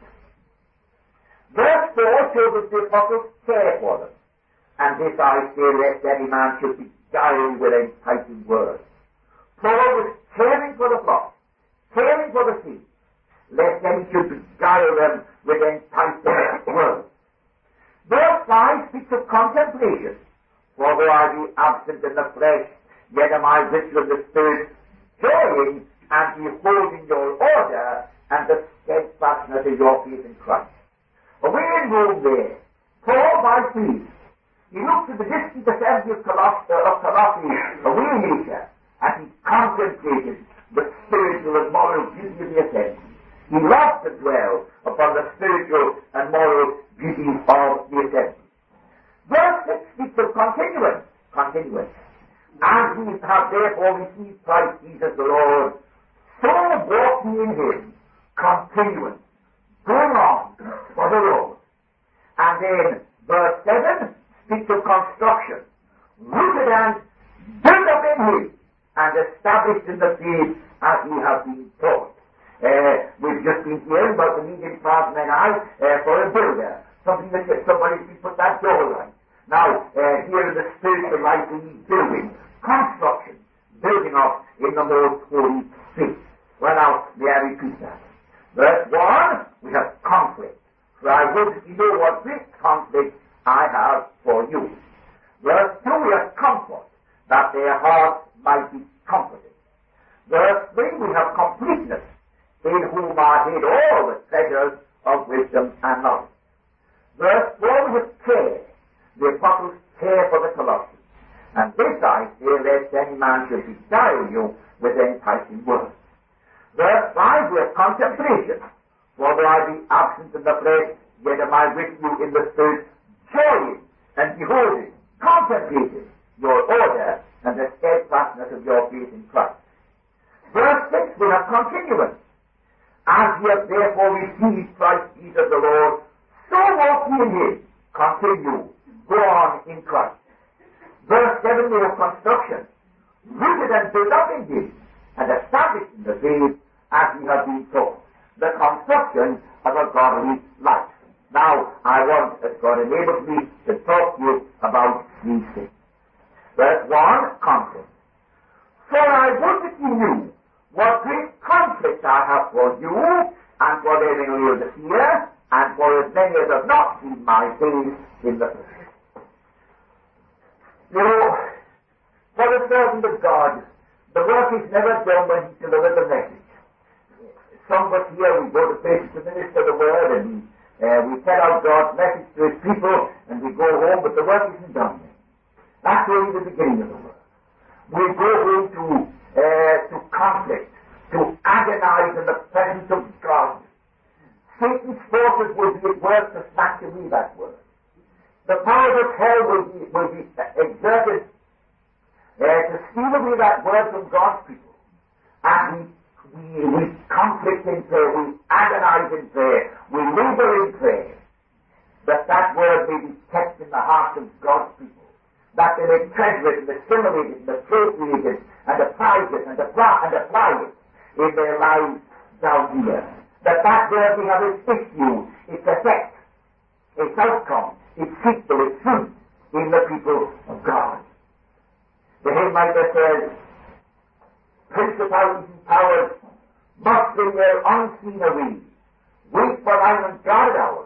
[SPEAKER 1] Verse four shows that the apostles care for them. And this I say, lest any man should be beguiled with enticing words. Paul was caring for the flock, caring for the sheep, lest any should beguile them with enticing words. Verse five speaks of contemplation. For though I be absent in the flesh, yet am I with you in the spirit, joying and beholding your order and the steadfastness of your faith in Christ. Away in Rome there, Paul by faith, he looked to the distant assembly of Colossae, of Colossae away in Asia, and he contemplated the spiritual and moral beauty of the assembly. He loved to dwell upon the spiritual and moral beauty of the assembly. Verse six speaks of continuance, continuance. And we have therefore received Christ Jesus the Lord, so walk ye in him, continuance, going on for the Lord. And then verse seven speaks of construction, rooted and built up in him, and established in the faith as we have been taught. Uh, we've just been hearing about the medium craftsman and I uh, for a builder. Something that somebody can put that door right. Now, uh, here in the spiritual life we need building, construction, building up in the most holy faith. Well now, may I repeat that. Verse one, we have conflict. For I would that you know what great conflict I have for you. Verse two, we have comfort, that their hearts might be comforted. Verse three, we have completeness, in whom are hid all the treasures of wisdom and knowledge. Verse four, we have care. The apostles care for the Colossians. And this I say, lest any man should beguile you with enticing words. Verse five, we have contemplation. For though I be absent in the flesh, yet am I with you in the spirit, joying and beholding, contemplating your order and the steadfastness of your faith in Christ. Verse six, we have continuance. As ye have therefore received Christ Jesus the Lord, so walk ye in him. Continue. Go on in Christ. Verse seven, we have construction. Rooted and built up in him, and established in the faith as we have been taught. The construction of a godly life. Now, I want, as God enables me, to talk to you about these things. Verse one, conflict. For I would that ye knew what great conflict I have for you, and for them in Laodicea, and for as many as have not seen my face in the flesh. You know, for the servant of God, the work is never done when he delivers the message. Some of us here, we go to places to minister the word, and we, uh, we tell out God's message to his people, and we go home, but the work isn't done yet. That's only the beginning of the work. We go home to, uh, to conflict, to agonize in the presence of God. Satan's forces will be at work to snatch away that word. The powers of hell will be, will be exerted uh, to steal away that word from God's people. And we, we, we conflict in prayer, we agonize in prayer, we labor in prayer, that that word may be kept in the hearts of God's people, that they may treasure it and assimilate it and appropriate it and apply it and apply, and apply it in their lives down here. That that word may have its issue, its effect, its outcome, its sequel, its fruit in the people of God. The hymn writer says, principalities and powers must in their unseen array wait for thine unguarded hour.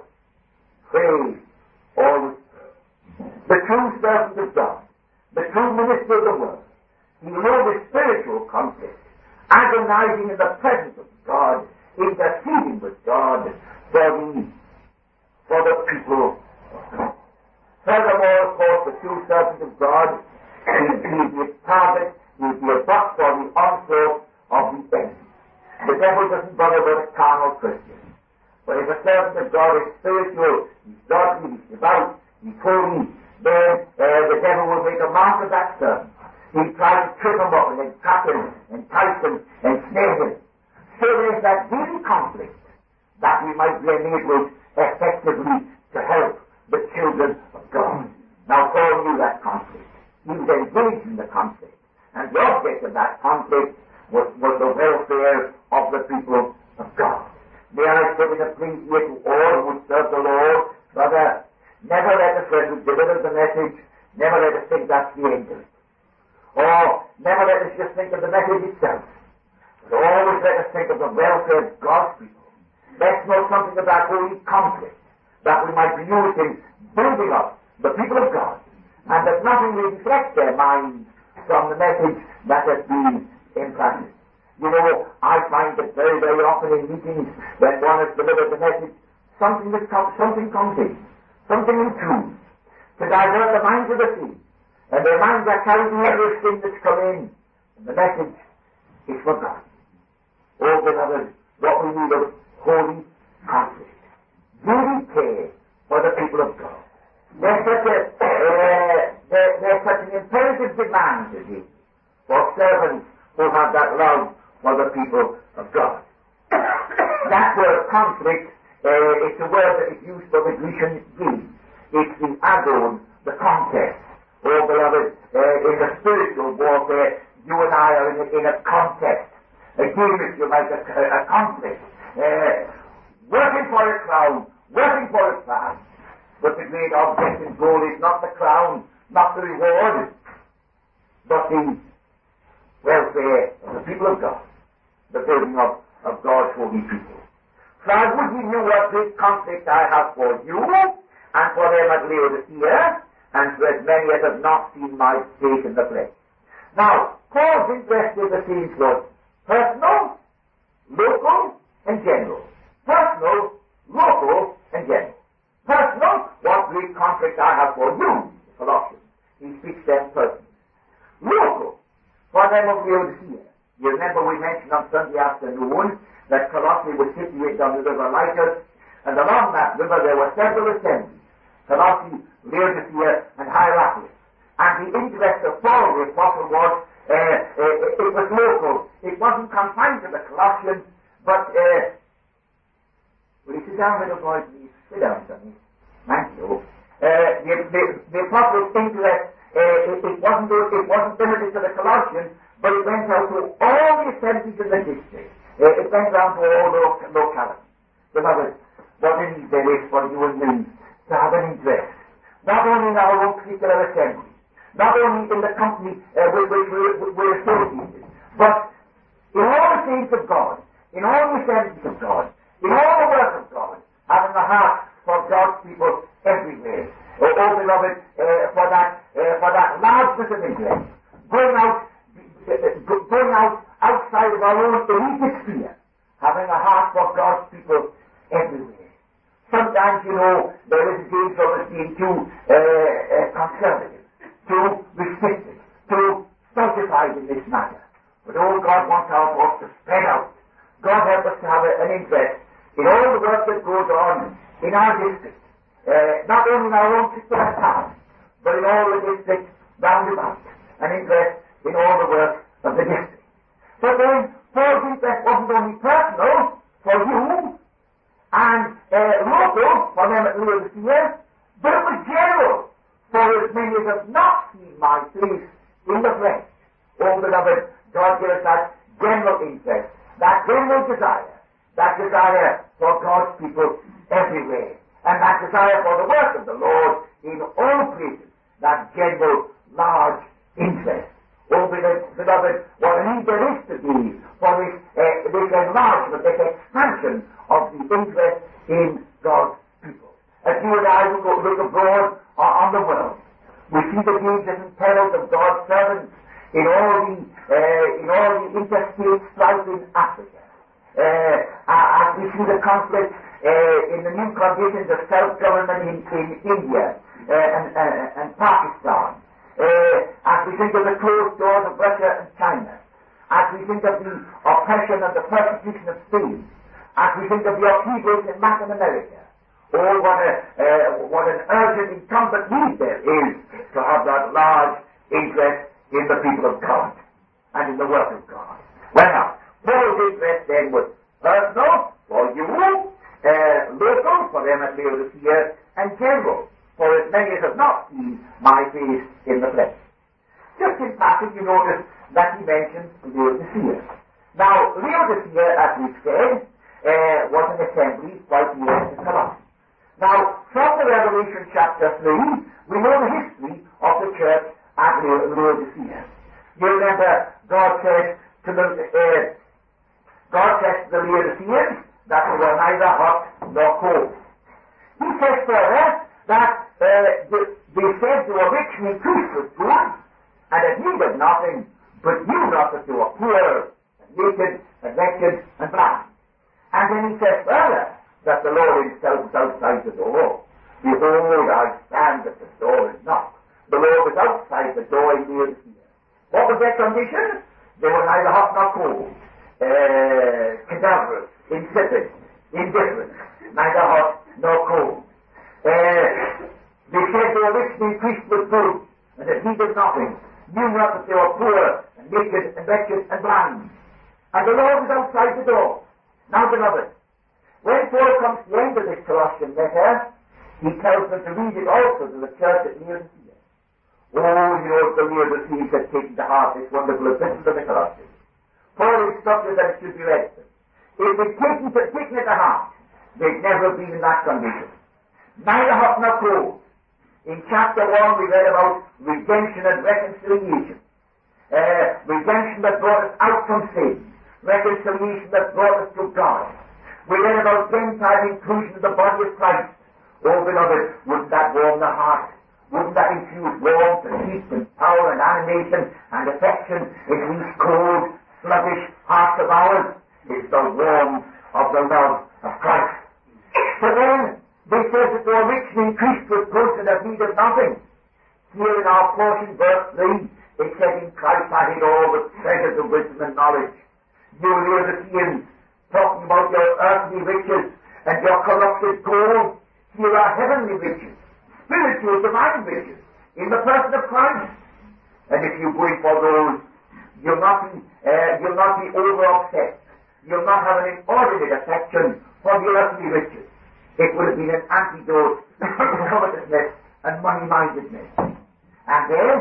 [SPEAKER 1] Pray always. The true servant of God, the true minister of the word, he know the spiritual conflict, agonizing in the presence of God, interceding with God for the, for the people of God. Furthermore, of course, the true servant of God, he will be a target, he will be a butt for the onslaught of the enemy. The devil doesn't bother with a carnal Christian. But if a servant of God is spiritual, he's godly, he's devout, he's holy, then uh, the devil will make a mark of that servant. He'll try to trip him up and entrap him, entice him, ensnare him. So there's that daily conflict that we might be enabled effectively to help the children of God. Now Paul knew that conflict. He was engaged in the conflict. And the object of that conflict was, was the welfare of the people of God. May I put in a plea here to all who serve the Lord, brother, never let us, when we deliver the message, never let us think that's the end of it. Or never let us just think of the message itself. But always let us think of the welfare of God's people. Let's know something of that holy conflict, that we might be used in building up the people of God, and that nothing will deflect their minds from the message that has been implanted. You know, I find that very, very often in meetings, when one has delivered the message, something that comes, something comes in, something intrudes, to divert the minds of the few. And their minds are carried to everything that's come in, and the message is forgotten. Oh, beloved, what we need is holy conflict. Duty care for the people of God. There's such a, uh, there, there's such an imperative demand today for servants who have that love for the people of God. That word conflict uh, is the word that is used for the Grecian Greek. It's the agon, the contest. Oh, beloved, uh, in the spiritual warfare, you and I are in a, in a contest. A game, if you like, a, a conflict. Uh, working for a crown, working for a prize. But the great object and goal is not the crown, not the reward, but the welfare of the people of God, the building up of God's holy people. For I would you knew what great conflict I have for you, and for them at Laodicea, and for as many as have not seen my face in the flesh. Now, Paul's interested in the saints, Lord, Personal, local, and general. Personal, local, and general. Personal, what great conflict I have for you, Colossians. He speaks them personally. Local, for them of Laodicea. You remember we mentioned on Sunday afternoon that Colossae was situated on the river Lycus, and along that river there were several assemblies. Colossae, Laodicea, and Hierapolis. And the interest of Paul the Apostle was, uh, uh, it was local. It wasn't confined to the Colossians, but, uh, will you sit down, little boy, please? Sit down, Sonny. Thank you. Uh, the, the, the Apostle's interest, uh, it, it, wasn't, it wasn't limited to the Colossians, but it went out to all the assemblies in the district. Uh, it went down to all the localities. Beloved, what a need there is for you and me to have an interest, not only in our own particular assembly, not only in the company uh, with which we're, we're associated, but in all the things of God, in all the assemblies of God, in all the work of God, having a heart for God's people everywhere. Oh, oh beloved, uh, for that uh, for that largeness of interest, going out, uh, going out outside of our own immediate sphere, having a heart for God's people everywhere. Sometimes, you know, there is a danger of us being too uh, uh, conservative, too restricted, too stultified in this matter. But oh, God wants our thoughts to spread out. God help us to have a, an interest in all the work that goes on in our district, uh, not only in our own particular town, but in all the districts round about, an interest in all the work of the district. So then, Paul's interest wasn't only personal for you, and uh, local for them at Laodicea, but it was general for as many as have not seen my face in the flesh. Oh, beloved, God give us that general interest, that general desire, that desire for God's people everywhere, and that desire for the work of the Lord in all places, that general, large interest. Oh, beloved, what a need there is to be for this, uh, this enlargement, this expansion of the interest in God's people. As you and I look, look abroad uh, on the world, we see the dangers and perils of God's servants in all the uh, in all the interstate strife in Africa. Uh, as we see the conflict uh, in the new conditions of self-government in, in India uh, and, uh, and Pakistan. Uh, as we think of the closed doors of Russia and China, as we think of the oppression and the persecution of Spain, as we think of the upheavals in Latin America, oh, what, a, uh, what an urgent incumbent need there is to have that large interest in the people of God and in the work of God. Well now, Paul's interest then was personal for you, uh, local for them at Laodicea, and general for as many as have not seen my face in the flesh. Just in passing, you notice that he mentions Laodicea. Now, Laodicea, as we've said, uh, was an assembly quite near to Colossae. Now, from the Revelation chapter three, we know the history of the church at Laodicea. You remember, God says to the uh, God says to the Laodiceans that they were neither hot nor cold. He says further that uh, they, they said they were rich and increased with food, and had need of nothing, but knew not that they were poor, and naked, and wretched, and blind. And then he says further that the Lord himself is outside the door. Behold, I stand at the door and knock. The Lord was outside the door in Laodicea. What was their condition? They were neither hot nor cold, uh, cadaverous, insipid, indifferent, neither hot nor cold. Uh, they said they were rich and increased with food, and had need of nothing, knew not that they were poor, and naked, and wretched, and blind. And the Lord was outside the door. Now, beloved, when Paul comes to the end of this Colossian letter, he tells them to read it also to the church at Laodicea. Oh, you know, the Laodiceans had taken to heart this wonderful epistle of the Colossians. Paul instructed that it should be read. If they'd taken, taken it to heart, they'd never been in that condition. Neither hot nor cold. In chapter one we read about redemption and reconciliation. Uh, redemption that brought us out from sin. Reconciliation that brought us to God. We read about Gentile inclusion in the body of Christ. Oh, beloved, wouldn't that warm the heart? Wouldn't that infuse warmth and heat and power and animation and affection in these cold, sluggish hearts of ours is the warmth of the love of Christ. So then, they says that they are rich and increased with goods and have need of nothing. Here in our portion, verse three, it says, in Christ I hid all the treasures of wisdom and knowledge. You hear the Laodiceans talking about your earthly riches and your corrupted gold. Here are heavenly riches, spiritual, divine riches, in the person of Christ. And if you go in for those, you'll not be, uh, you'll not be over-obsessed. You'll not have an inordinate affection for the earthly riches. It would have been an antidote to covetousness and money-mindedness. And then,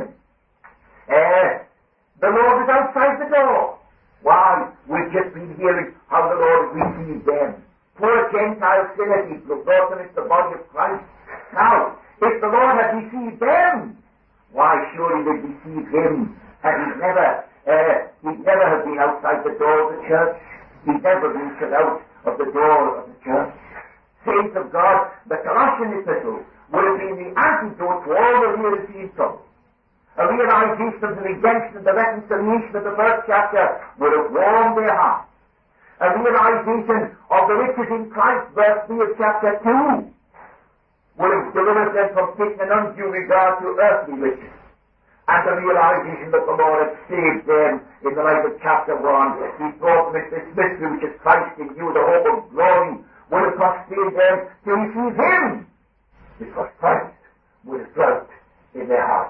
[SPEAKER 1] uh, the Lord is outside the door. Why? We've just been hearing how the Lord received them. Poor Gentile sinner people who brought them into the body of Christ. Now, if the Lord had received them, why surely they'd receive him. And he'd never, uh, he'd never have been outside the door of the church. He'd never been shut out of the door of the church. Saints of God, the Colossian epistle would have been the antidote to all the Laodicean trouble. A realization of the redemption and the reconciliation of the first chapter would have warmed their hearts. A realization of the riches in Christ, verse three of chapter two, would have delivered them from taking an undue regard to earthly riches. And the realization that the Lord had saved them in the light of chapter one. He brought them into this mystery which is Christ in you, the hope of glory, would have constrained them to receive him, because Christ would have dwelt in their hearts.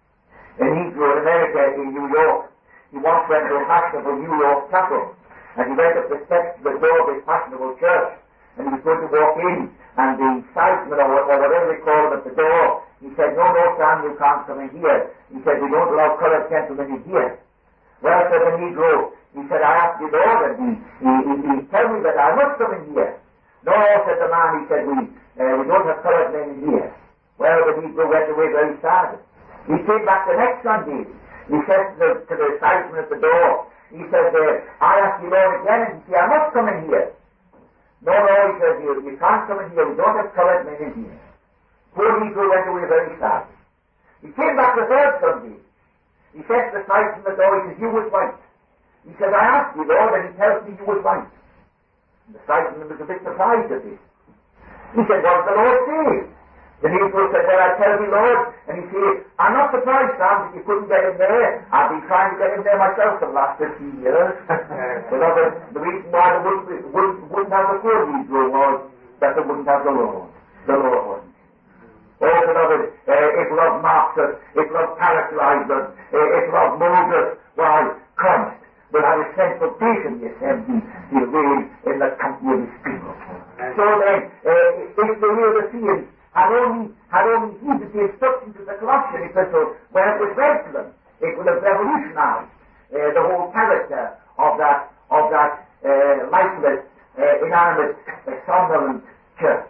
[SPEAKER 1] A Negro in America, in New York, he once went to a fashionable New York chapel, and he went up the steps to the door of this fashionable church, and he was going to walk in, and the salesman, or whatever they call him at the door, he said, no, no, Sam, you can't come in here. He said, we don't allow colored gentlemen in here. Well, said the Negro, he said, I asked the Lord, and he, he, he, he told me that I must come in here. No, said the man, he said, we, uh, we don't have colored men in here. Well, the Negro went away very sad. He came back the next Sunday. He said to the, to the salesman at the door, he said, uh, I asked the Lord again, and he said, I must come in here. No, no, he said, you, you can't come in here. We don't have colored men in here. Poor Negro went away very sad. He came back the third Sunday. He said to the salesman at the door, he said, you was white. He said, I asked you, Lord, and he tells me you was white. The salesman was a bit surprised at this. He said, what did the Lord say? The Negro said, well, I tell you, Lord. And he said, I'm not surprised, Sam, that you couldn't get in there. I've been trying to get in there myself for the last fifteen years. But the, the reason why they wouldn't, wouldn't, wouldn't have the poor Negro was that they wouldn't have the Lord. The Lord. Oh, beloved, uh, if love marks us, if love characterizes us, uh, if love molds us, why, Christ will have a central place in the assembly. He'll reign in the company of his people. So then, uh, if the Laodiceans had only, had only heeded the instructions of the Colossian epistle when it was read to them, it would have revolutionized uh, the whole character of that, of that uh, lifeless, uh, inanimate, uh, somnolent church.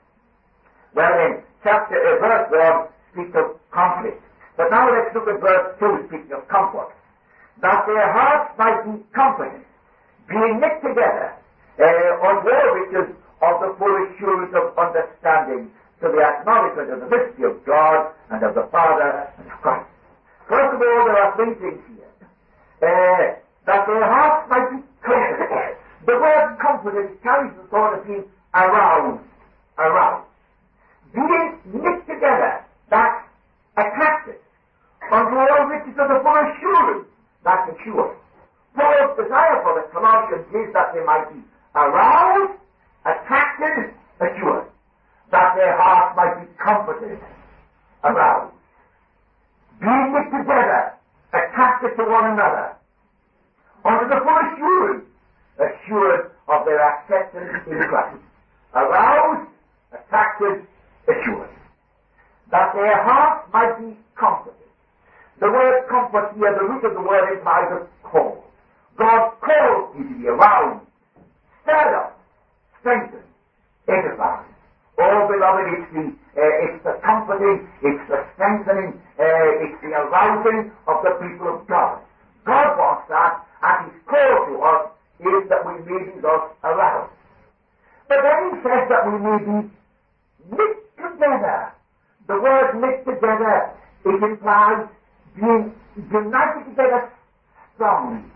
[SPEAKER 1] Well then, chapter, uh, verse one speaks of conflict. But now let's look at verse two, speaking of comfort. That their hearts might be comforted, being knit together uh, on war riches of the full assurance of understanding, to the acknowledgement of the mystery of God and of the Father and of Christ. First of all, there are three things here. Uh, that their hearts might be comforted. The word comforted carries the thought of being aroused, aroused. Being knit together, that's attracted. Unto all riches of the full assurance, that's assured. Paul's desire for the Colossians is that they might be aroused, attracted, assured. That their hearts might be comforted, aroused. Being knit together, attracted to one another. Unto the full assurance, assured of their acceptance in Christ. Aroused, attracted, assured. That their hearts might be comforted. The word comfort here, the root of the word implies a call. God calls you to be aroused, stirred up, strengthened, edified. Oh, beloved, it's the, uh, it's the comforting, it's the strengthening, uh, it's the arousing of the people of God. God wants that, and His call to us is that we may be thus aroused. But then He says that we may be knit together. The word knit together, it implies being united together strongly,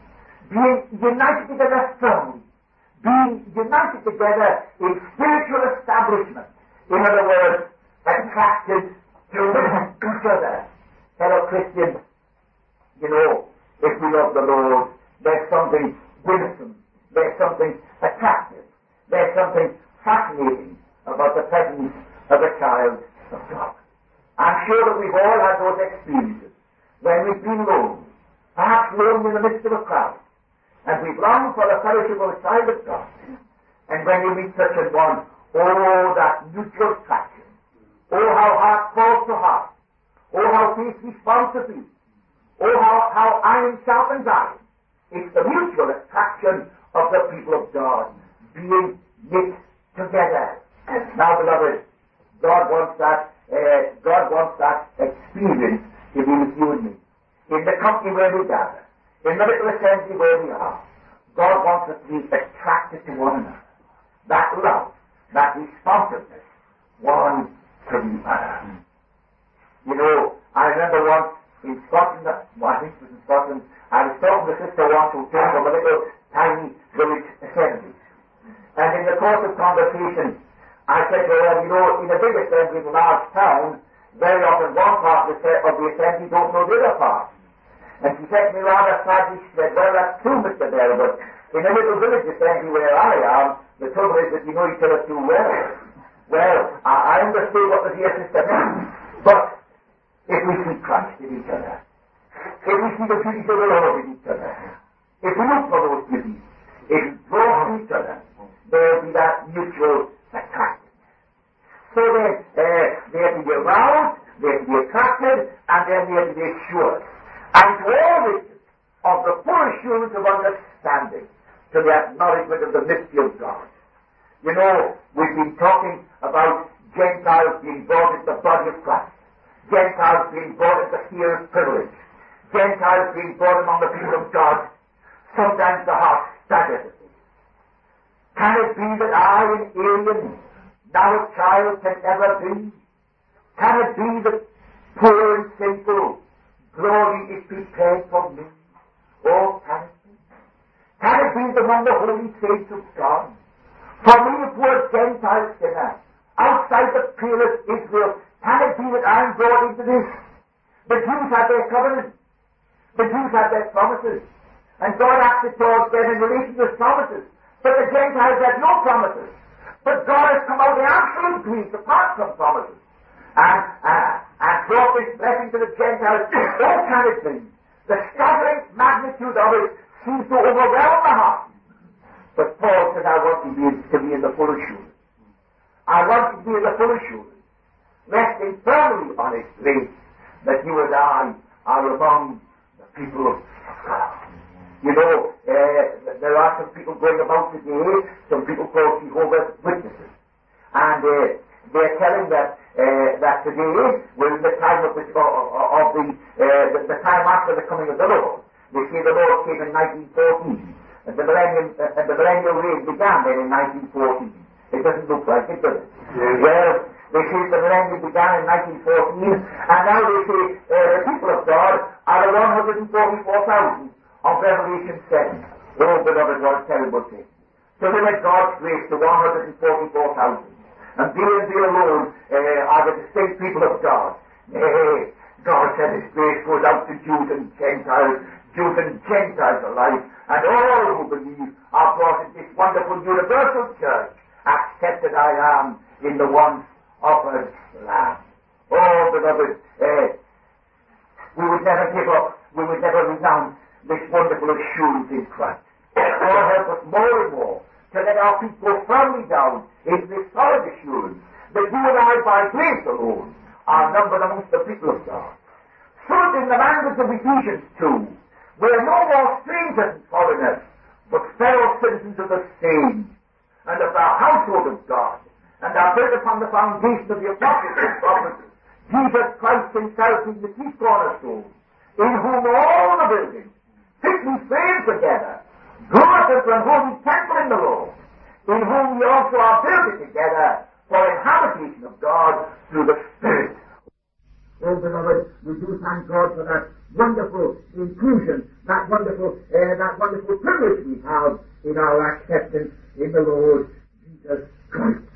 [SPEAKER 1] being united together firmly, being united together in spiritual establishment. In other words, attracted to each other. Fellow Christians, you know, if we love the Lord, there's something winsome, there's something attractive, there's something fascinating about the presence of a child of God. I'm sure that we've all had those experiences when we've been alone, perhaps alone in the midst of a crowd, and we've longed for the fellowship of a child of God. And when you meet such a one, oh, that mutual attraction. Oh, how heart calls to heart. Oh, how face responds to face. Oh, how, how iron sharpens iron. It's the mutual attraction of the people of God being knit together. Now, beloved, God wants that, uh, God wants that experience to be with you and me. In the company where we gather, in the little assembly where we are, God wants us to be attracted to one another. That love, that responsiveness, one to the other. You know, I remember once in Scotland, well, I think it was in Scotland, I was talking to Sister once who came from a little tiny village assembly. And in the course of conversation, I said to her, you know, in a big assembly in a large town, very often one part of the assembly don't know the other part. And she said to me rather sadly, she said, well, that's true, Mister Bear, but in a little village assembly where I am, the trouble is that you know each other too well. Well, I, I understood what the dear sister meant, but if we see Christ in each other, if we see the beauty of the Lord in each other, if we look for those beauties, if we draw to each other, there will be that mutual attraction. So then, uh, they have to be aroused, they have to be attracted, and then they have to be assured. And to all riches of the full assurance of understanding, to the acknowledgement of the mystery of God. You know, we've been talking about Gentiles being brought into the body of Christ, Gentiles being brought into here of privilege, Gentiles being brought among the people of God. Sometimes the heart staggers at me. Can it be that I, an alien, now a child, can ever be? Can it be that poor and sinful glory is prepared for me? Oh, can it be? Can it be that among the holy saints of God, for me, a poor Gentile sinner, outside the pale of Israel, can it be that I'm brought into this? The Jews had their covenant. The Jews had their promises. And God acted towards them in relation to his promises. But the Gentiles had no promises. But God has come out in absolute grief apart from promises. And, uh, and brought this blessing to the Gentiles. Oh, can it be? The staggering magnitude of it seems to overwhelm the heart. But Paul says, I want to be, to be in the full assurance. I want to be in the full assurance, resting firmly on his grace, that you and I are among the people of God. You know, uh, there are some people going about today, some people called Jehovah's Witnesses. And uh, they're telling that uh, that today, well, the time of the, of, of the, uh, the, the time after the coming of the Lord, they say the Lord came in nineteen fourteen, and the millennium, uh, and the millennial reign began then in nineteen fourteen. It doesn't look like it, does it? Yeah. Well, they say the millennium began in nineteen fourteen, and now they say uh, the people of God are the one hundred forty-four thousand of Revelation seven. Oh, beloved, what a terrible thing. To limit God's grace to one hundred forty-four thousand. And they and they alone uh, are the distinct people of God. Nay, God said his grace goes out to Jews and Gentiles, Jews and Gentiles alike, and all who believe are brought in this wonderful universal church, accepted I am in the once offered Lamb. Oh, beloved, uh, we would never give up, we would never renounce this wonderful assurance in Christ. God help us more and more to let our feet go firmly down into this solid assurance that you and I, by grace alone, are numbered amongst the people of God. So that in the language of Ephesians two, we are no more strangers and foreigners, but fellow citizens of the same, and of the household of God, and are built upon the foundation of the apostles and prophets, Jesus Christ himself is the chief cornerstone, in whom all the buildings, fitly framed together, groweth into an holy temple in the Lord, in whom we also are built together for an habitation of God through the Spirit. Oh, beloved, we do thank God for that